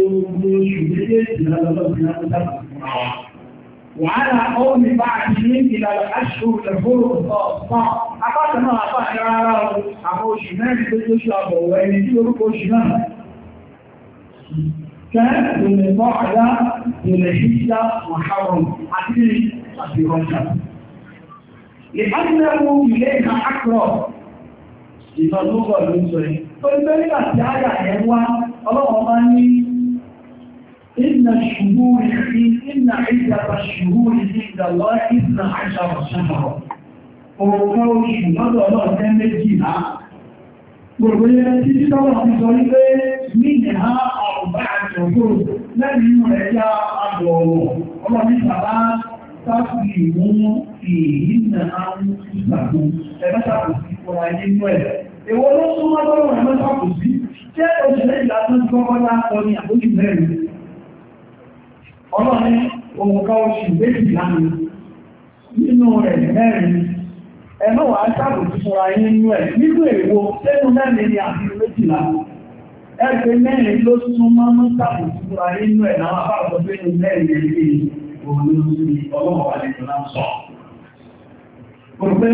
وعلى قول بعضهم إلى الأشهر الحرم الخاصة أعطى ما أعطى إرارة أبو شمال بالجشاب وإن يجب شمال كان من القاعدة من الحجة محرم عدل في رجب لأنه إليها أقرب لتنظر المسلم فالبالغ السعادة يهوى الله أماني إن عدة الشهور عند الله 12 شهرا وقالوا شهر الله تنجيها Gbogbo ilẹ̀ tí títọ́wọ̀ ti sọ wípé ní ìhá ọ̀rọ̀bá àti ọ̀gbọ̀rọ̀ lẹ́bìn rẹ̀ yá àgbọ̀ ọ̀rọ̀ ọmọ ní bàbá sáàkì ìwọ̀n ìhìnà àwọn ìsàkó ẹgbẹ́sàkó sí fọ́ra inú ẹ̀. Èwo ló súnmọ́ lọ́rọ̀ ẹgbẹ́sàkó sí Ṣé oṣù méjìlá tó ń kọ́kọ́ lápọ̀ ní àbójú mẹ́rin? Ọlọ́run òǹkà oṣù méjìlá nínú rẹ̀ mẹ́rin. Ẹ̀mọ́ wà á sábò tí fúnra yín nínú ẹ̀. Nínú èwo, sẹ́nu mẹ́rin ni àti méjìlá. Ẹgbẹ́ mẹ́rin ló súnmọ́ mú sábò tí fúnra yín nínú ẹ̀ náà bá ọ̀dọ́ pé ní mẹ́rin yẹn lè olóòsí ọlọ́wọ́ àlejò náà sọ. Kò pé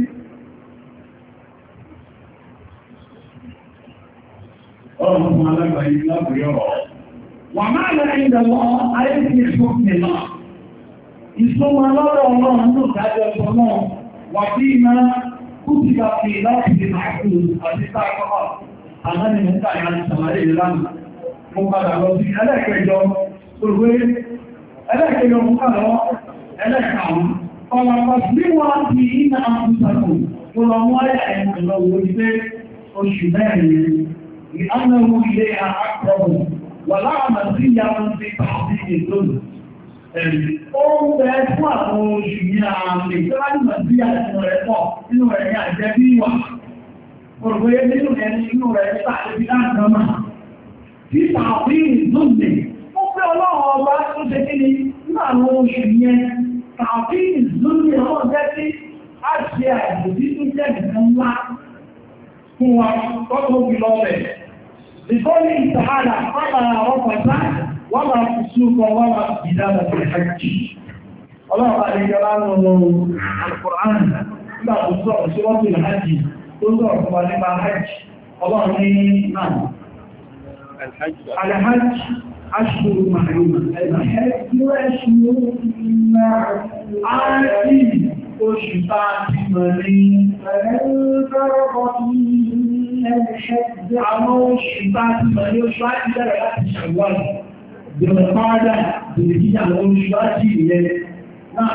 ọ̀rọ̀ fún alágbàáyé lábúrí ọ̀rọ̀. Wà máa lẹ́yìn ìdẹ̀wọ̀ ayé ti ṣùgbọ́n náà. Ìsúnmọ́ lọ́rọ̀ ọlọ́run tó dájọ́ ọ̀pọ̀ náà wà bí iná kúrìkà fi láti lè máa kú àti sáàkọ́ àmọ́ni mẹ́ta ìrìn àtàmàrí ìlànà. Mo padà lọ sí ẹlẹ́kẹjọ mú kàlọ́ ẹlẹ́kàún. Ọlọ́pàá sí wọ́n ti iná àkúsàkù tó lọ mú ayà ẹ̀mọ̀ lọ́wọ́ ilé oṣù mẹ́rin. Ìhánàwó ilé àkọ́bù wà láàmà sí ìyàwó sí pàtàkì ìlú. Ó ń bẹ fún àwọn oṣù ní àmì tó láti mọ̀ sí àìsàn rẹ̀ pọ̀ nínú rẹ̀ ní àjẹ́ bí wà. Òrùgbé nínú rẹ̀ nínú rẹ̀ pàtàkì bí láàrín ọmọ. Títà bí ìzúnlé, ó pé ọlọ́run ọba tó ṣe kí ni nínú àwọn oṣù yẹn, tàbí ìzúnlé ọmọ jẹ́ sí á ṣe àìsòdí tó jẹ́ nìkan ńlá fún wa tọ́tọ́ bí lọ́bẹ̀. Ìfọ́lé ìtàhálà, wọ́n máa rọ́pàá sáà, wọ́n máa fi súnkọ, wọ́n máa fi ìdára sí hajji. Ọlọ́pàá lè jọ láàrín Al-Qur'an nígbà tó sọ̀rọ̀ sí wọ́n tó hajji tó sọ̀rọ̀ fún wa nípa hajji. Ọlọ́run ní náà. Al-Hajj أشهر معلومة. الحج أشهر معلومة. وشفاعة مريم فمن فرق فيهن الحج عمو الشفاعة مريم وشفاعة درجات الشوال بالقاعدة بالهجة والشفاعة إليه. نعم.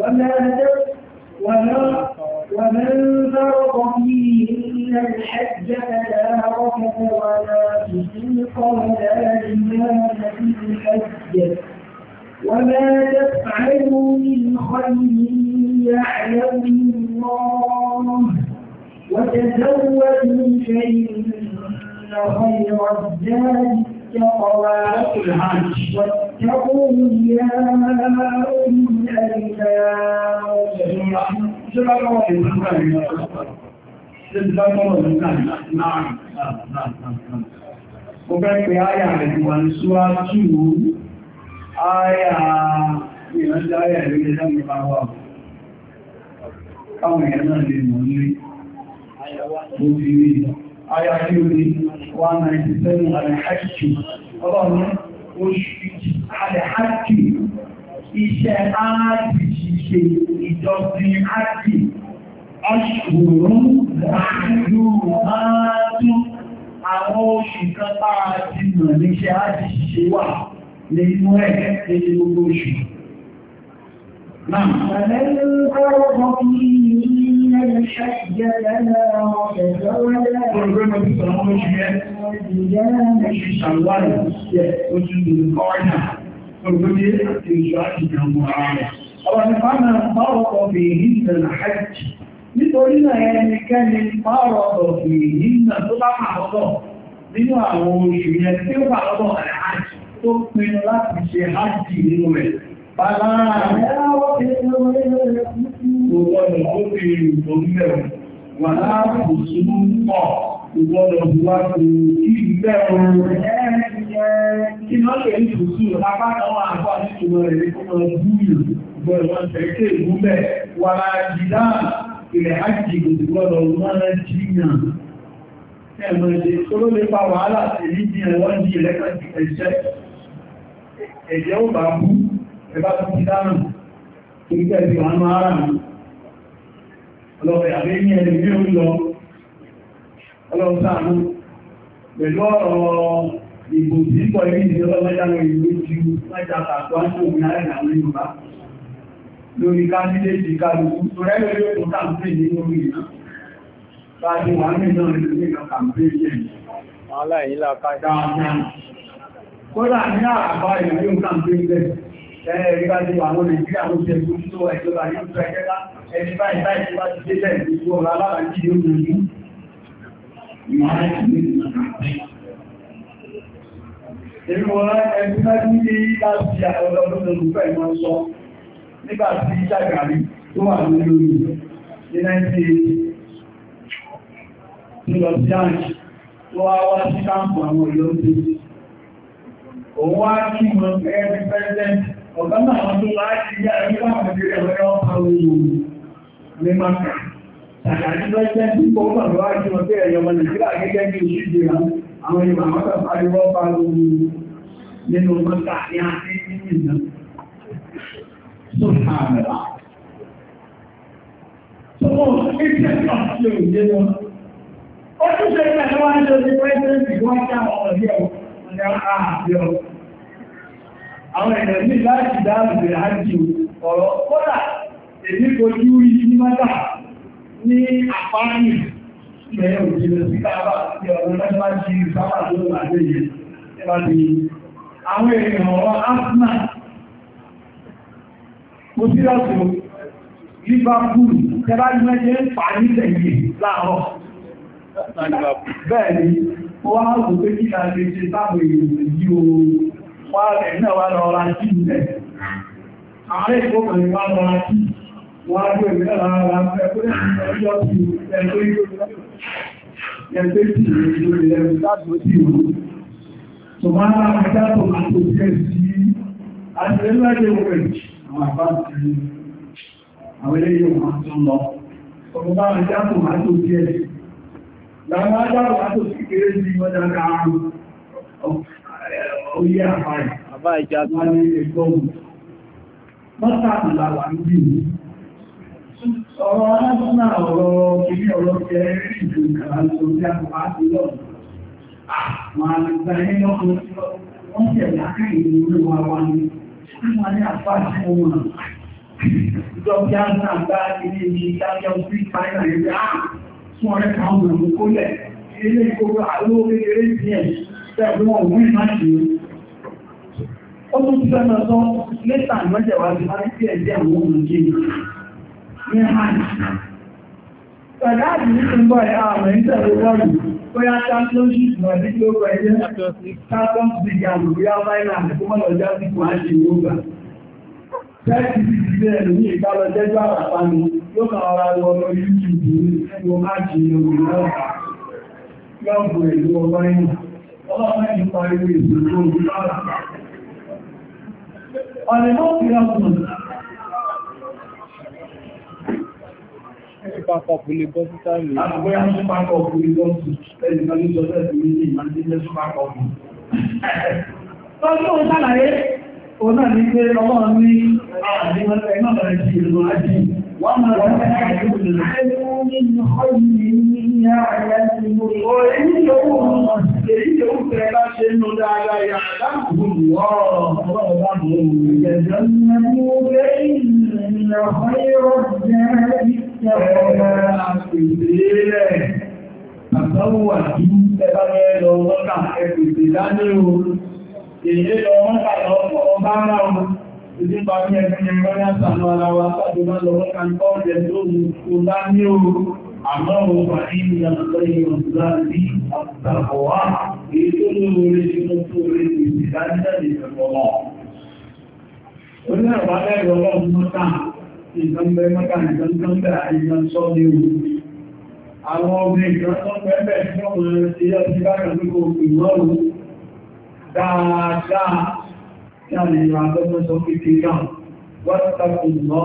ومن فرق فيهن الحج فلا رفث ولا فسوق ولا جناح في الحج وما تفعلوا من خير يعلمه الله وتزودوا فإن خير الزاد التقوى واتقوا يا أولي Mo fẹ́ pé áyà rẹ̀ ti wà ní ṣúwájú áyà ìrìnàjò áyà ìrìnàjò ìjọba ìbá wà. Káwọn èèyàn náà lè mọ̀ ní mo ti rí áyà tí ó ní 197 alẹ́hàjì. Ọlọ́run oṣù alẹ́hàjì iṣẹ́ áàdì ṣíṣe ìjọsìn áàdì. Aṣùgbòrún láàájú àwọn oṣù kan táa ti mọ̀ níṣẹ́ áàdì ṣíṣe wà nínú ẹ̀kẹ́ tẹ́lẹ̀ gbogbo oṣù. Náà, àlẹ́lẹ́ ọ̀rọ̀ kí ní ẹ̀ṣẹ́jẹ́ lẹ́nà ọ̀rẹ́ ọ̀rẹ́ nítorí náà ẹnikẹ́ni pààrọ̀ ọ̀fì ìhìnà tó bá pàtọ́tọ̀ nínú àwọn oṣù yẹn tí ó pàtọ́tọ̀ àìhájì tó pinnu láti ṣe hájì nínú rẹ̀. Bàbá àwọ̀ ìgbọ́nà ó fi ìgbòmílẹ̀ wà láàpù súnmọ́ pọ̀ ìgbọ́nà buwá tó kí ìgbẹ́ ọrùn kí náà lè ní ìfòsù lápákanwà àpá nítorí rẹ̀ kó mọ́ búrú gbọ́nà tẹ́kẹ́ ìgbúnbẹ̀ wà láàjìdá ilẹ̀ hajji gbọ́nà mọ́nà jíyàn ẹ̀mọ̀ ẹ̀dẹ̀ tó ló lè pa wàhálà sí ní jí ẹ̀wọ́n jí ẹ̀lẹ́kọ̀ọ́ ẹ̀jẹ̀ ó bá bú ẹ̀bá tó ti dáná tó ń tẹ́lẹ̀ wọn ara mi ọlọ́pẹ̀ àbẹ́ ní ẹni ní orí lọ ọlọ́pàá pẹ̀lú ọ̀rọ̀ ìbò tí pọ̀ ní ìjọba mẹ́jáwọ̀ ìlú ju mẹ́jà tàkọ́ àti òmìnira ìrìnàmọ́ Yorùbá lórí káńdídéètì kálukú tó rẹ́lẹ̀ yóò tó kàmpé ní orí ìná láti wà ní ìjọ ìlú kàmpé yẹn kódà ní àbá ìlú yóò kàmpé bẹ́ẹ̀ ẹ̀ẹ́gbá ti wà àwọn Nàìjíríà ló jẹ́ tó ẹ̀jọba yóò tó ẹgbẹ́lá ẹni báyìí báyìí bá ti dé lẹ́ẹ̀ ìlú ọ̀rọ̀ alábàájí yóò gbìyànjú ìmọ̀ èmi wọ́n ẹgbẹ́ láti ní láti ọlọ́dún olùfẹ́ ìmọ̀ sọ nígbà tí Ṣàgàrí tó wà lórí ní 1980 ní lọ sí àjì tó wá sí káàpù àwọn ìlọ́dún òun wá kí wọn ẹgbẹ́ president ọ̀gá náà wọn tó láti yá ẹgbẹ́ àwọn ìgbẹ̀rẹ̀ ọ̀rẹ́ ọ̀pá ohun ní maka Ṣàgàrí president tí kò wọ́n wá kí wọn pé ẹ̀yọ́ ọmọ Nàìjíríà gẹ́gẹ́ bí òṣìṣẹ́ àwọn ìmọ̀ àwọn àríwọ́ ọ̀pá ohun nínú maka ní àti ìrìnà tó hàmẹ́lá tó wọ́n ìpẹ́ náà lè jẹ́ wọn ó tún ṣe ìpẹ́ wọ́n ṣe ní president wọ́n ká ọ̀rẹ́ àwọn èèyàn ní láti dáàbò àjí ọ̀rọ̀ kódà èdè kojú rí ní mọ́ta ní àpáyì ilẹ̀ òjìlẹ̀ sí káàbà tí ọ̀rọ̀ lẹ́gbà jí sábà tó láti yẹ ẹbàtí àwọn èèyàn ọ̀rọ̀ asma mo sí lọ́sọ̀ Liverpool tẹ́bá ní mẹ́jẹ́ ń pà ní tẹ̀yẹ láàárọ̀ bẹ́ẹ̀ ni ó wá rò pé kí a lè ṣe sáàbò èèyàn yí o wá rẹ̀ náà wá lọ ra kí ilẹ̀ ààrẹ ìgbókànlẹ̀ wá lọ ra kí wọ́n á gbé ìrìnlẹ̀ lára rẹ̀ pé ọjọ́ tí ẹgbẹ́ tí ìrìnlẹ̀ ìrìnlẹ̀ láti ó sì rú tó máa ń rán ajá tó máa tó jẹ́ sí àtìlẹ́lẹ́gbẹ̀ rẹ̀ àwọn àbá ti àwọn ilé yóò máa tún lọ ọmọ bá ajá tó máa tó jẹ́ láwọn ajá tó máa tó sí kéré sí ọjà káàrùn oyé àbá ìjà tó ní ẹgbọ́n mọ́tàkùnlá wà ní bí ọ̀rọ̀ aláṣọ́nà ọ̀rọ̀ kìí ọ̀rọ̀ jẹ́ ìjò ìkàrà tó tí a kò bá sí lọ́nà àwọn àgbà ẹni lọ́kùn wọ́n tẹ̀ lákàí ìlú wa wá ní wọ́n ní àpáàtì wọn ìjọba àgbà ilé ìdájọ́ sí fáìnà ẹgbẹ́ fún ọ̀rẹ́ kan ọmọ kólẹ̀ ilé ìkókó àlówó kékeré díẹ̀ tẹ́gbẹ́ wọn wọ́n ìmáṣì ó tún ti fẹ́ lọ sọ lẹ́tà ìmọ́jẹ̀wà ti máa ń tí ẹ̀jẹ̀ àwọn ọmọ kéèkì ní hàn. Pẹ̀lá àti ní ti ń bọ̀ ẹ̀ àmì ìtẹ̀lẹ̀ wọ́ọ̀lù tó yá championship náà ní ló rẹ̀ jẹ́ Champions League àmìyá Finland kó mọ́ lọ já sí kò á ṣe ìwọ́gbà. Tẹ́ẹ̀kì ti ti bẹ́ẹ̀ lórí ìkálọ jẹ́jọ́ àràpá ni yóò kàn ọ̀rọ̀ lọ lórí YouTube ní ẹgbẹ́ máàjì ìlú náà. Yọ́ọ̀bù ìlú ọba inú. Ọlọ́pàá ti pariwo ìsìnkú ojú àràpá. Ọ̀nà náà fi ọkùn Súpákọ̀pù lè bọ́ sí táìlì. Àgbóyá súpákọ̀pù lè bọ́ sí ẹni kan ní sọ́sẹ́ sí ní ìmọ̀ súpákọ̀pù. Tọ́jú òun sálàyé, òun náà ní pé ọlọ́run ní àdíwọ́lẹ̀ náà rẹ̀ sí ìlú ájì. Wọ́n máa rẹ̀ Àtọ́wà tí ẹbá mẹ́lọ lọ́kà ẹgbẹ̀gbẹ̀ dání oòrùn, èyí lọ wọ́n kàlọ ọba ara ọmọ, ìdí bá ní ẹgbẹ̀rẹ̀ mẹ́rin àtànà ara wa tàbí bá lọ lọ́kà ń kọ́ ọ̀dẹ̀ tó mú kó dání oòrùn, àmọ́ òun wà ní ìyànlọ́ ìrọ̀lá ní àtàkọ̀wà, èyí tó lóore tí ó tó rí ìdánilẹ́lẹ̀ ìfẹ̀kọ̀ọ́. Onílẹ̀ wà lẹ́rọ ọlọ́run mọ́ta, ìgbẹ̀mẹ́ mọ́ta ìgbẹ̀mẹ́ àìyàn àwọn obìnrin kan tó pẹ́ẹ̀bẹ̀ tí ó mọ̀ sí ọdún bákan ní kò ìwọ́rùn dáadáa tí a lè rà lọ́gbọ́n sọ kéèké kan wọ́n tàbí lọ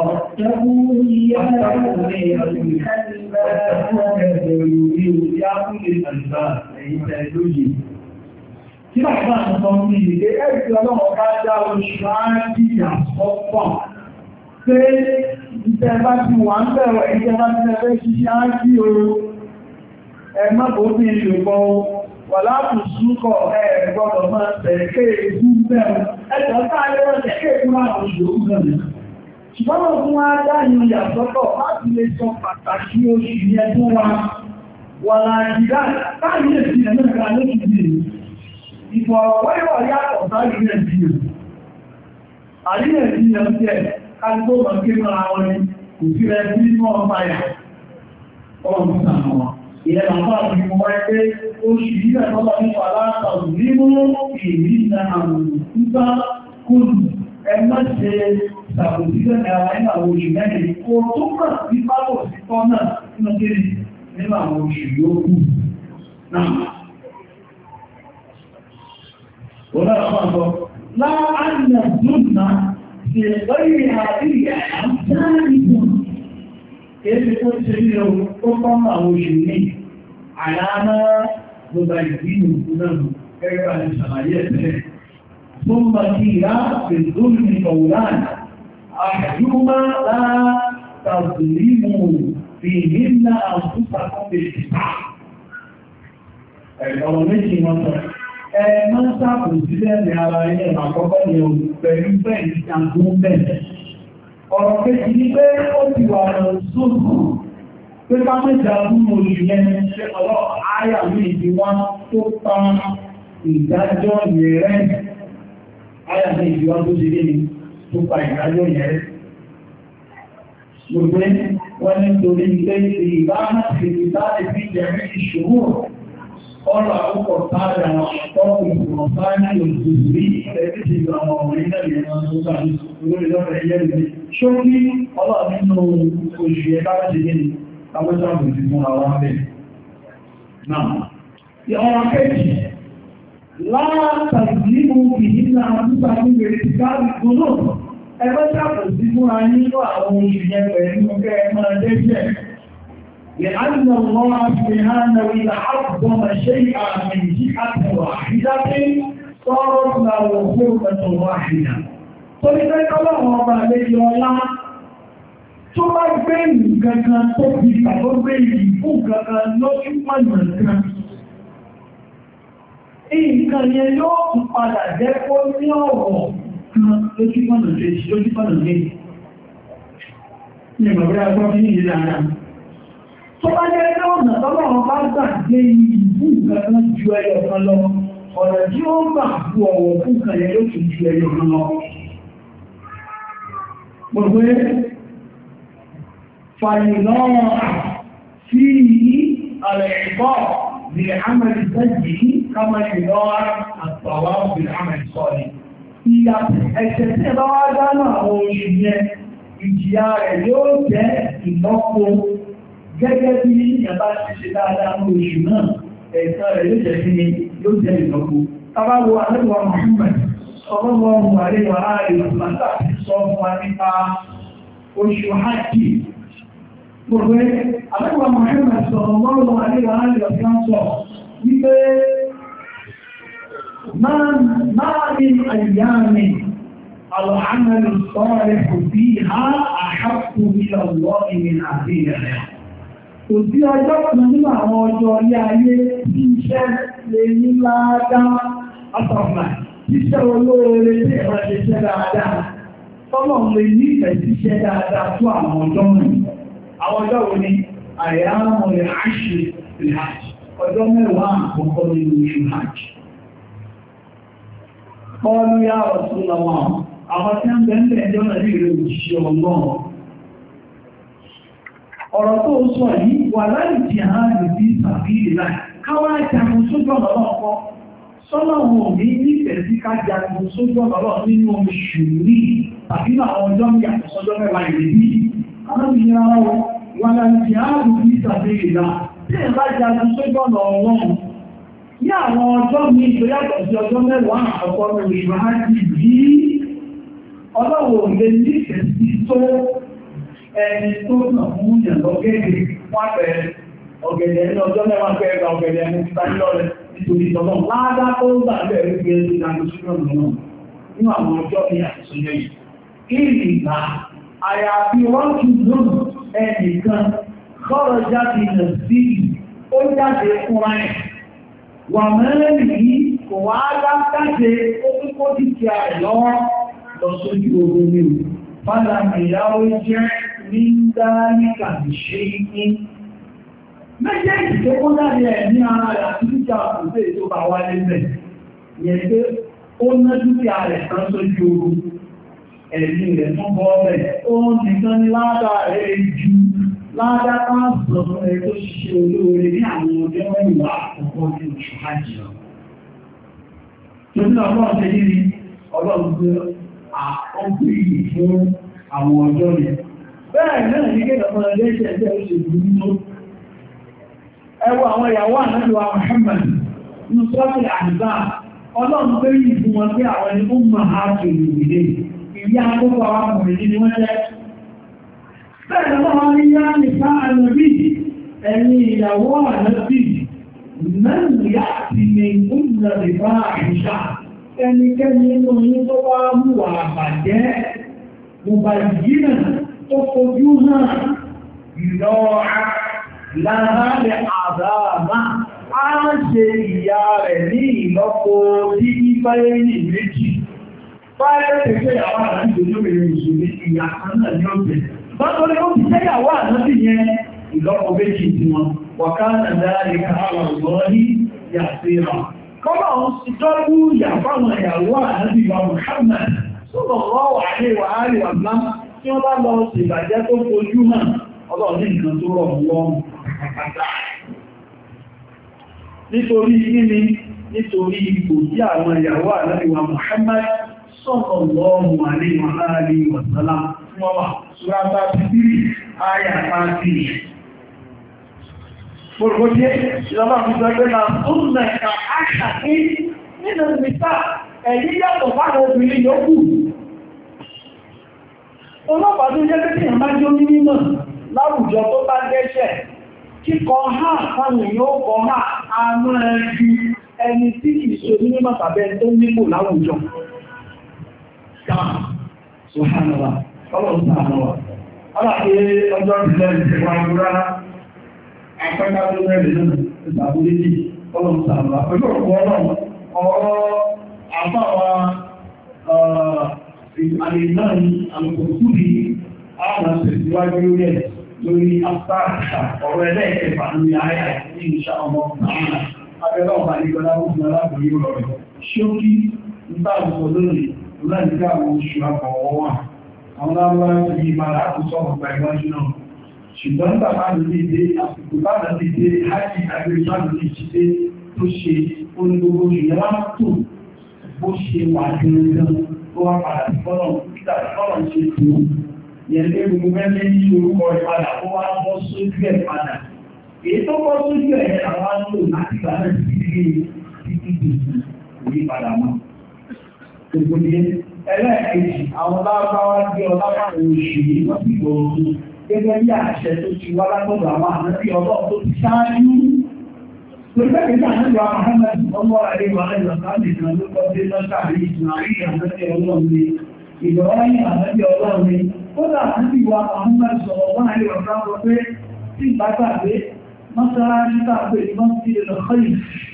Kí bàbá àwọn ọmọ mi ìdè ẹ̀rì ọlọ́wọ́ bá dá oṣù áàdì àsọ́pọ̀ pé ìjẹba ti wà ń bẹ̀rẹ̀ ìjẹba ti ẹgbẹ́ ṣíṣẹ́ áàdì oòrùn ẹgbẹ́ òbí ìlúgbọ́ wà látù súnkọ̀ ẹgbọ́dọ̀ máa tẹ̀ẹ̀kẹ́ ìgbú bẹ̀rẹ̀ ẹjọ́ táàlẹ́rẹ̀ tẹ̀ẹ̀kẹ́ ìgbú àwọn òṣèlú bẹ̀rẹ̀ ṣùgbọ́n fún wá dáyìn ìyàsọ́tọ̀ láti lè sọ pàtàkì oṣù yẹn fún wa wà láàrídá táàlẹ́ ìsìn ẹ̀mẹ́ta lókìdì ìfọ̀rọ̀wọ́yọ̀ yàtọ̀ táàlẹ́ ìsìn àríyànjiyàn tí ẹ̀ káàkó mọ̀ kí mọ́ àwọn ni kò sí rẹ̀ sí mọ́ ọmọ ayà ọmọ sàmọ́ wọn ìyẹn làwọn àti mo wáyé pé oṣù yìí náà lọ́wọ́ nípa látàrí nínú ìrìnà àwọn ìgbà kúrò ẹgbẹ́ ṣe ṣàbòsílẹ̀ ara nínú àwọn oṣù mẹ́rin kó tó mọ̀ sí pápọ̀ sí tọ́ náà nínú kéré nínú àwọn oṣù yóò náà. láàrín àdúnnà ṣe lọ́yìn àríyà àjáàrìbùn kéèsì tó ṣe ní ọ̀rọ̀ tó kọ́ àwọn oṣù ní àyàmá gbogbo ìdínú náà gẹ́gẹ́ bá ní ṣàlàyé ẹ̀sẹ̀ ثم فيها في الظلم قولان أحدهما لا تظلموا فيهن أنفسكم بالكتاب. ọ̀rọ̀ méjì wọn sọ máa ń sáàpù sílẹ̀ ní ara ilẹ̀ àkọ́kọ́ ni o pẹ̀lú bẹ́ẹ̀ ní àgún bẹ́ẹ̀. ọ̀rọ̀ kejì ní pé ó ti wà lọ sóòtù pé ká mẹ́jà fún oṣù yẹn ṣe ọ̀rọ̀ àyà mi ìdí wọn tó pa ìdájọ́ yẹn rẹ̀. Àyà ní ìjọba tó ṣe lé ní tó pa ìdájọ́ yẹn. Gbogbo wọn ní torí ilé ìbáná ti ìdájọ́ fi jẹ̀rí ìṣòro. Ọ̀rọ̀ àkókò táàrí àwọn ọ̀pọ̀ ìgbìmọ̀ sáyẹ́nì òṣèlú ẹgbẹ́ ti gba àwọn ọmọ ilẹ̀ ìrìnà tó gbà ní olórí lọ́rẹ̀ ẹyẹ rẹ̀. Ṣókí ọlọ́ nínú oṣù ẹ̀bá láti gẹ́ ni àwọn ìjọba ti fún àwọn abẹ́. Náà, ọ̀rọ̀ kejì látàzímú ìhìnà àdúgbà ní ìrètíkáàrí gbóná ẹgbẹ́ sàpọ̀ sí fún a nílò àwọn oṣù yẹn pẹ̀lú ọkẹ́ ẹmọ ẹlẹ́jẹ̀ لأن الله سبحانه أعظم شيئا من جهة واحدة صارت له حرمة واحدة. Torípé ọlọ́run ọba àlejò ọlá tó bá gbé nǹkan kan tó fi tàbí gbé ìfún kankan lójú pọ̀nà kan. Nǹkan yẹn yóò tún padà jẹ́ kó ní ọ̀rọ̀ kan lójúkọ̀nà méjì. Ní ìgbàgbé agbọ́n ní ìlú ara. Tó bá jẹ́ pé ọ̀nà tọ́lọ̀ wọn bá gbà gbé ìbú nǹkan ju ẹyọ kan lọ, ọ̀rọ̀ tí ó gbà bú ọ̀wọ̀ fún kan yẹn yóò tún ju ẹyọ kan lọ. Gbogbo fàyìnlọ́wọ́ sí àrẹ̀ ìbọ̀ بالعمل السيء كما يدار الصواب بالعمل الصالح. Ìyà ẹ̀ṣẹ̀ tí ẹ bá wá dáná àwọn oṣù yẹn, ìjìyà rẹ̀ yóò jẹ́ ìlọ́po gẹ́gẹ́ bí ìyàbá ti ṣe dáadáa ní oṣù náà, ẹ̀san rẹ̀ yóò jẹ́ sí ni yóò jẹ́ ìlọ́po. Tàbáwo Àlẹ́wà Muhammad, sallallahu alaihi wa alihi wa sallam ti sọ fún wa nípa oṣù Hajji. Gbogbo àlẹ́wà Muhammad sallallahu alaihi wa alihi wa sallam wípé máa ní àyàmì al'amalu salihu fiha ahabbu ila Allah min àdíyà. Kò sí ọjọ́ kan nínú àwọn ọjọ́ ilé ayé tí iṣẹ́ lè ní láàdá àtọ̀gbà, iṣẹ́ olóore tí ẹ̀rọ ṣe ṣẹ́ dáadáa, tọ́lọ̀ lè ní ìfẹ̀ síṣẹ́ dáadáa tó àwọn ọjọ́ mìí. Àwọn ọjọ́ wo ni àyàmọ̀ rẹ̀ àṣì ìhàjì, ọjọ́ mẹ́wàá àkọ́kọ́ nínú oṣù hajj. Kọlu yá ọ̀tún lọ́wọ́, àwọn tí ó ń bẹ̀ẹ́ ẹjọ́ náà ní ìrẹ́ òṣìṣẹ́ ọlọ́run. Ọ̀rọ̀ tó sọ yìí wà láì jì àárín bí sàbí ìlà, káwàá jagun sójú ọ̀nà ọ̀pọ̀. Sọ́lọ́run ò ní nífẹ̀ẹ́ sí ká jagun sójú ọ̀nà ọ̀pọ̀ nínú oṣù ní tàbí àwọn ọjọ́ ní àkọsọ́jọ́ mẹ́wàá ìrẹ́bí. Alábìnrin wọn láti ààrùn ní ìsàbí ìlà tí ẹ bá jagun tó gbọ́nà ọlọ́run ní àwọn ọjọ́ ní ìgbéyàtọ̀ sí ọjọ́ mẹ́wàá àkọ́kọ́ ní oṣù Hajji yìí ọlọ́wọ̀ lè ní ìfẹ́ sí tó ẹni tó nà fún ìyànlọ́gẹ́gẹ́ wọ́n bẹ̀rẹ̀ ọ̀gẹ̀dẹ̀ ní ọjọ́ mẹ́wàá bẹ̀rẹ̀ ọ̀gẹ̀dẹ̀ ní ti báyìí lọ́rẹ̀ nítorí ìtọ́lọ́ láàdá tó ń gbà bẹ̀rẹ̀ gbé ìlànà ṣúgbọ́n náà nínú àwọn ọjọ́ ní àṣìṣẹ́ yìí. Àyàfi wọ́n tún lóòrùn ẹnìkan kọ́rọ̀ jáde nà sí ó jáde fúnra ẹ̀. Wà mẹ́rin yìí kò wá lájáde ó kíkó dìkìá ẹ̀ lọ́wọ́ lọ sójú ogun ní o. Fádà ìyàwó jẹ́ ní dáríkà ṣe ní. Méjèèjì tó kó jáde ẹ̀ ní ara rẹ̀ àti dúkìá òṣèlú tó bá wá lẹ́sẹ̀. Yẹn pé ó ná dúkìá rẹ̀ tán sójú ogun. Ẹ̀mí rẹ̀ tún bọ́ ọ̀bẹ̀, ó nìkan ní látà rẹ̀ ju ládápá sọ̀rọ̀ ẹ̀ tó ṣiṣẹ́ olóore ní àwọn ọjọ́ mẹ́wàá àkọ́kọ́ ní oṣù hajj lọ. Torí ọlọ́run ṣe yí ni ọlọ́run gbé àkọ́gbé yìí fún àwọn ọjọ́ yẹn. Bẹ́ẹ̀ náà ní kéde ọmọ ẹgbẹ́ ìṣẹ̀lẹ̀ òṣèlú nínú. Ẹ wo àwọn ìyàwó ànábì wa Muhammad nínú sọ́ọ̀tì àdìbá. Ọlọ́run gbé yìí fún wọn pé àwọn ẹni ó máa ha kèrè ìdílé. Ìyá àkókò àwọn ọmọdé ni wọ́n jẹ́. Bẹ́ẹ̀ lọ́wọ́ ní yá nìfà ànàbí ẹni ìyàwó ànàbí mẹ́rin yá ti ní ìgbìmọ̀ nìfà àìṣà ẹnikẹ́ni inú yí tó wá múwà àbàjẹ́ mùbàjínà tó fojú náà ìlọ́ra láàárẹ̀ àdáàmá á ṣe ìyá rẹ̀ ní ìlọ́po tí ìbáyé méjì. Báyé tẹ́fẹ́ àwọn àdájọ́ lórí ìṣòrí ìyà kan náà ní ọ̀gbẹ̀. Bọ́tọ́lé ó ti tẹ́yàwó ànábì yẹn ìlọ́pọ̀ méjì tí wọn, wọ̀ká nàdáàrí káàrọ̀ lọ́rí yàtíra. Kọ́lọ̀ ń sì tọ́lú ìyàfáwọn ìyàwó ànábì wa Muhammad sallallahu alaihi wa alihi wa sallam tí wọ́n bá lọ sí ìbàjẹ́ tó fojú hàn ọlọ́ọ̀ní nǹkan tó rọ̀ lọ́rùn pàtàkì. Nítorí kíni, nítorí ipò tí àwọn ìyàwó ànábì wa Muhammad sallallahu alaihi wa alihi wa sallam wọ́n wà. Surata 3, Aya 30. Gbogbo jẹ́ ìjọba ìjọba ẹgbẹ́ náà tó mẹ́ta àṣàkí nínú ìmìta ẹ̀yí yàtọ̀ fáwọn obìnrin yòókù. Ọlọ́pàá tó jẹ́ pé tíyàn máa jó ní mímọ̀ láwùjọ tó bá gẹ́ṣẹ̀ kíkọ ha fáwọn èèyàn kọ ha àmọ́ ẹjú ẹni tí ìṣò ní mímọ̀ tàbẹ́ tó nípò láwùjọ. Ọlọ́run sàánà wà. Ọlọ́pẹ́ ọjọ́ ìlẹ̀ ìwà ìrúrára, àpẹta tó mẹ́rin náà, ìsàbúlé ní ọlọ́run sàánà wà. Pẹ̀lú ọ̀pọ̀ ọlọ́run, ọ̀rọ̀ àfáwà àlèmáàrí àlùkòkúrì àwọn àṣẹ̀síwájú lórí àpáàkà ọ̀rọ̀ ẹlẹ́ẹ̀kẹfà ní àyà ní ìṣà ọmọ àmà. Abẹ́lọ́ ọ̀pàá nígbọ́lá fún aláàbòrí rọrẹ̀. Ṣókí ń bá àbùkọ̀ lónìí, láti ká àwọn oṣù àpọ̀wọ́ wà. Àwọn láwọn ti máa láàkùsọ́ ọ̀pá ìwájú náà. Ṣùgbọ́n bàbá mi lè dé àsìkò bàbá mi dé hájì àgbèrè bàbá mi jíde tó ṣe onígbogbo ìyẹn wá tó bó ṣe wà gangan tó wá padà fọ́nà títà fọ́nà ṣe tó. Yẹn lé gbogbo mẹ́lẹ́ ní orúkọ ìpadà ó wá bọ́ sójú ẹ̀ padà. Èyí tó bọ́ sójú ẹ̀ àwọn á lò láti gbà náà títí dì padà mọ́. Gbogbo ni ẹlẹ́ẹ̀kejì àwọn lábáwá jẹ́ ọlápàá oṣù yìí wọ́n sì gbọ́ ọdún gẹ́gẹ́ bí àṣẹ tó ti wá látọ̀dọ̀ àwọn àmọ́bí ọlọ́run tó ti ṣáájú. Lórílẹ̀-èdè àmọ́bí wa Muhammad ọmọ àríwá ẹ̀lọ́ká nìkan ló kọ́ dé lọ́sà rí ìsìnàrí àmọ́bí ọlọ́run ni ìlọ́rin àmọ́bí ọlọ́run ni. Ó dà àmọ́bí wa Muhammad sọ̀rọ̀ wọ́n àríwá kan sọ pé tí ìbátàgbé mọ́sálásí tàbí ìmọ́sí ìlọ́kọ́yì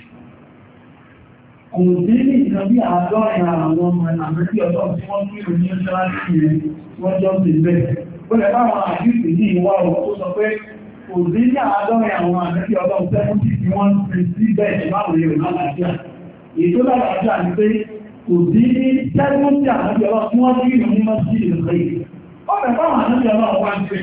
kò dé ní ìkan bí àádọ́rin àwọn ọmọ àmẹ́sí ọ̀dọ́ tí wọ́n kí o ní ṣáláṣí rẹ̀ wọ́n jọ sí bẹ́ẹ̀. Bọ́lẹ̀ báwọn àdíṣì ní ìwá ọ̀ tó sọ pé kò dé ní àádọ́rin àwọn àmẹ́sí ọ̀dọ́ 70 tí wọ́n ti sí bẹ́ẹ̀ láwọn èrò náà láàájá. Èyí tó láàájá ní pé kò dé ní 70 àmẹ́sí ọ̀dọ́ tí wọ́n kí o ní mọ́sí ìlú. Bọ́lẹ̀ báwọn àmẹ́sí ọ̀dọ́ wá ń pè.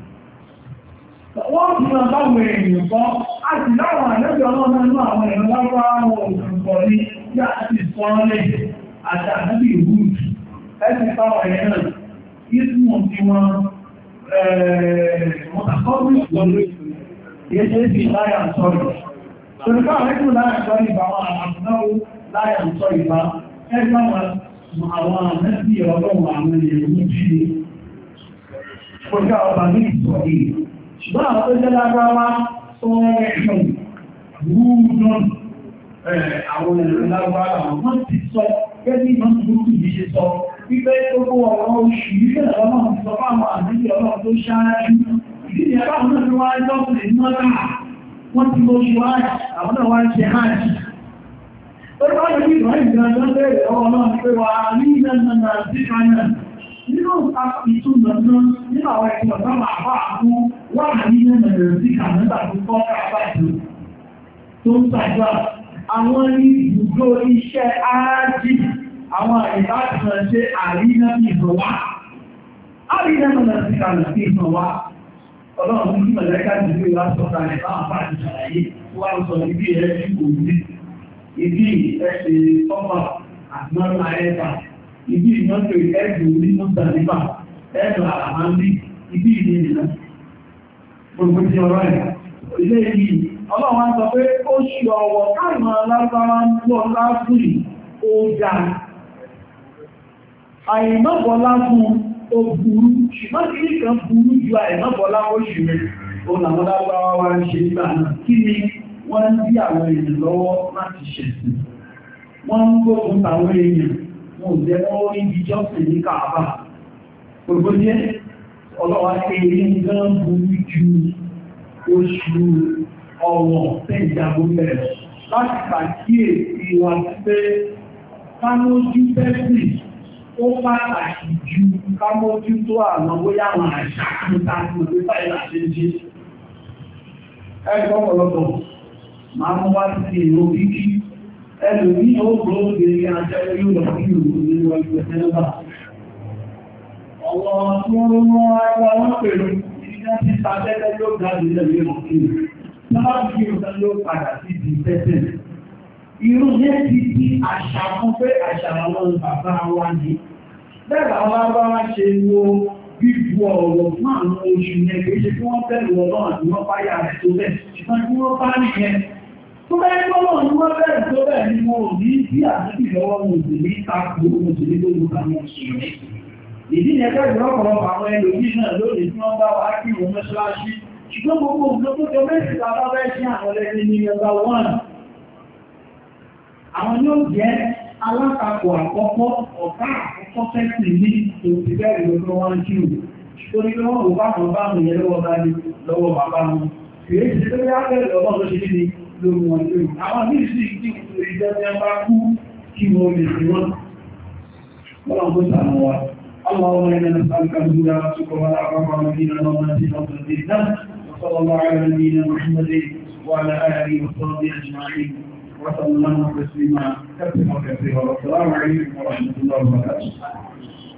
Wọ́n ti máa báwọn èèyàn kan, a sì láwọn àmẹ́sí ọ̀dọ́ náà nínú àwọn èèyàn lápá àwọn òṣùpọ̀ ní tí a ti sọ́ọ́lẹ̀ àti àdábì ìrúùtù ẹ̀sì fáwọn ẹ̀yẹ náà ìsmọ̀ tí wọ́n mọ̀tàkọ́rù ìgbọ̀lú ìyẹ́jẹ́ sí láyà sọ́rọ̀. Torí káwọn ẹ̀kùn láyà sọ́rọ̀ ìbá wọn àmàkùnáwó láyà sọ́rọ̀ ìbá ẹgbẹ́ àwọn àmẹ́sí ọlọ́run àwọn èèyàn ní jí kọjá ọba ní ìsọ̀rí. Ṣùgbọ́n àwọn tó jẹ́ lágbàwá sọ́ọ̀rẹ̀ àwọn ẹ̀rọ lágbára wọ́n ti sọ gẹ́gẹ́ ìmọ̀ gbogbo ìṣe sọ wípé gbogbo ọ̀rọ̀ oṣù ìfẹ́ ọlọ́run sọ fáwọn àmìlẹ̀ ọlọ́run tó ṣáájú ìdíni ẹ̀báwọn náà wá jọ́sìn ní mọ́lá wọ́n ti lóṣù wáyé àwọn náà wá ń ṣe hajj. Ó bá lè ní ìwọ̀n ìgbìyànjọ́ bẹ̀rẹ̀ ọwọ́ náà pé wà ní ìlànà síkánà nínú ìtumọ̀ náà nínú àwọn ẹ̀kọ́ táwọn àbá àmú wà ní ìlànà síkánà tàbí kọ́ tó ń ṣàjọ́ àwọn ní ibùdó iṣẹ́ áájì àwọn ìbátan ṣe àríná ìbọ̀wá. Àríná mọ̀nà sí kàlà sí ìbọ̀wá. ọlọ́run ní mọ̀lẹ́ká ti gbé wá sọ́ta rẹ̀ láwọn bá ti ṣàlàyé wá sọ ibi ẹ̀ tí kò ní ibi ẹ̀ṣẹ̀ ọmọ àgbọ̀nà ẹ̀fà ibi ìyọ́nà ẹ̀dùn orí mọ́ta nípa ẹ̀dùn àmàndì ibi ìdí ìlú gbogbo ti ọ̀rọ̀ ẹ̀ ilé yìí ọlọ́run sọ pé ó ṣe ọwọ́ káàmà lágbára ń lọ láfúrì ó dá àìmọ́bọ̀lá fún ó burú ṣùgbọ́n kí ní kan burú ju àìmọ́bọ̀lá ó ṣù rẹ̀ ó làwọn lágbára wá ń ṣe nígbà náà kí ni wọ́n ń dí àwọn èèyàn lọ́wọ́ láti ṣẹ̀sìn wọ́n ń gbógun tàwọn èèyàn wọn ò jẹ́ wọ́n rí ìjọsìn ní Káàbà gbogbo jẹ́ ọlọ́wà eré gan burú ju oṣù ọ̀wọ̀ tẹ́jàgbó bẹ̀rẹ̀ láti pàkíyèsí wa pé kámójú tẹ́sì ó pàtàkì ju kámójú tó àwọn bóyá àwọn àṣà àkúta ìgbé fàílà ṣe jẹ́ ẹgbẹ́ ọ̀pọ̀lọpọ̀ máa mú wá sí èrò kíkí ẹlòmí ó gbóògbé ajẹ́ yóò lọ sí ìlú nínú ẹgbẹ́ tẹ́lẹ́bà ọ̀wọ̀ tí wọ́n mọ́ ẹgbẹ́ wọn pẹ̀lú ìdíjẹ́ sí tàbẹ́lẹ́ yóò gáàdì lẹ́gbẹ̀ẹ́ mọ̀kílù náà bí ọ̀dá yóò padà sí di tẹ́tẹ̀ irú yẹ́ ti di àṣà fún pé àṣà àwọn bàbá wa ní bẹ́ẹ̀ àwọn bá wá ṣe wo bíbu ọ̀rọ̀ fún àwọn oṣù yẹn kìí ṣe kí wọ́n bẹ̀rù ọlọ́run àti wọ́n báyà rẹ̀ tó bẹ̀ ṣùgbọ́n tí wọ́n bá nìyẹn tó bẹ́ẹ̀ gbọ́nà ní wọ́n bẹ̀rù tó bẹ̀ ní wọn ò ní bí àdúgbì lọ́wọ́ wọn ò sì ní tako wọn ò sì ní tó gbogbo àwọn òṣèré ìdí yẹn kẹ́gbẹ̀ ọ̀pọ̀lọpọ̀ àwọn ẹlòmí náà lónìí tí wọ́n bá wá kí wọn mọ́ṣáláṣí ṣùgbọ́n gbogbo nǹkan tó jọ mẹ́sìn bá bẹ́ sí àwọn ẹni ní nọ́mbà 1 àwọn yóò jẹ́ alátakò àkọ́kọ́ ọ̀tá àkọ́kọ́ fẹ́sì ní òṣìṣẹ́ ìlú wọn kí o torí pé wọ́n kò bá wọn bá wọn yẹn lọ́wọ́ bá ní lọ́wọ́ bàbá wọn kìí ṣe tó yá bẹ̀rẹ̀ ọmọ tó ṣe ní lórí wọn lórí àwọn ní ìsìn ìdí ìjẹ́ tí wọ́n bá kú kí wọ́n lè fi wọ́n wọ́n kó sàmọ́ wa اللهم إنا نسألك الهدى والتقى والعفو والغنى والمغفرة والذنب وصلى الله على نبينا محمد وعلى آله وصحبه أجمعين وسلم تسليما كثيرا والسلام عليكم ورحمة الله وبركاته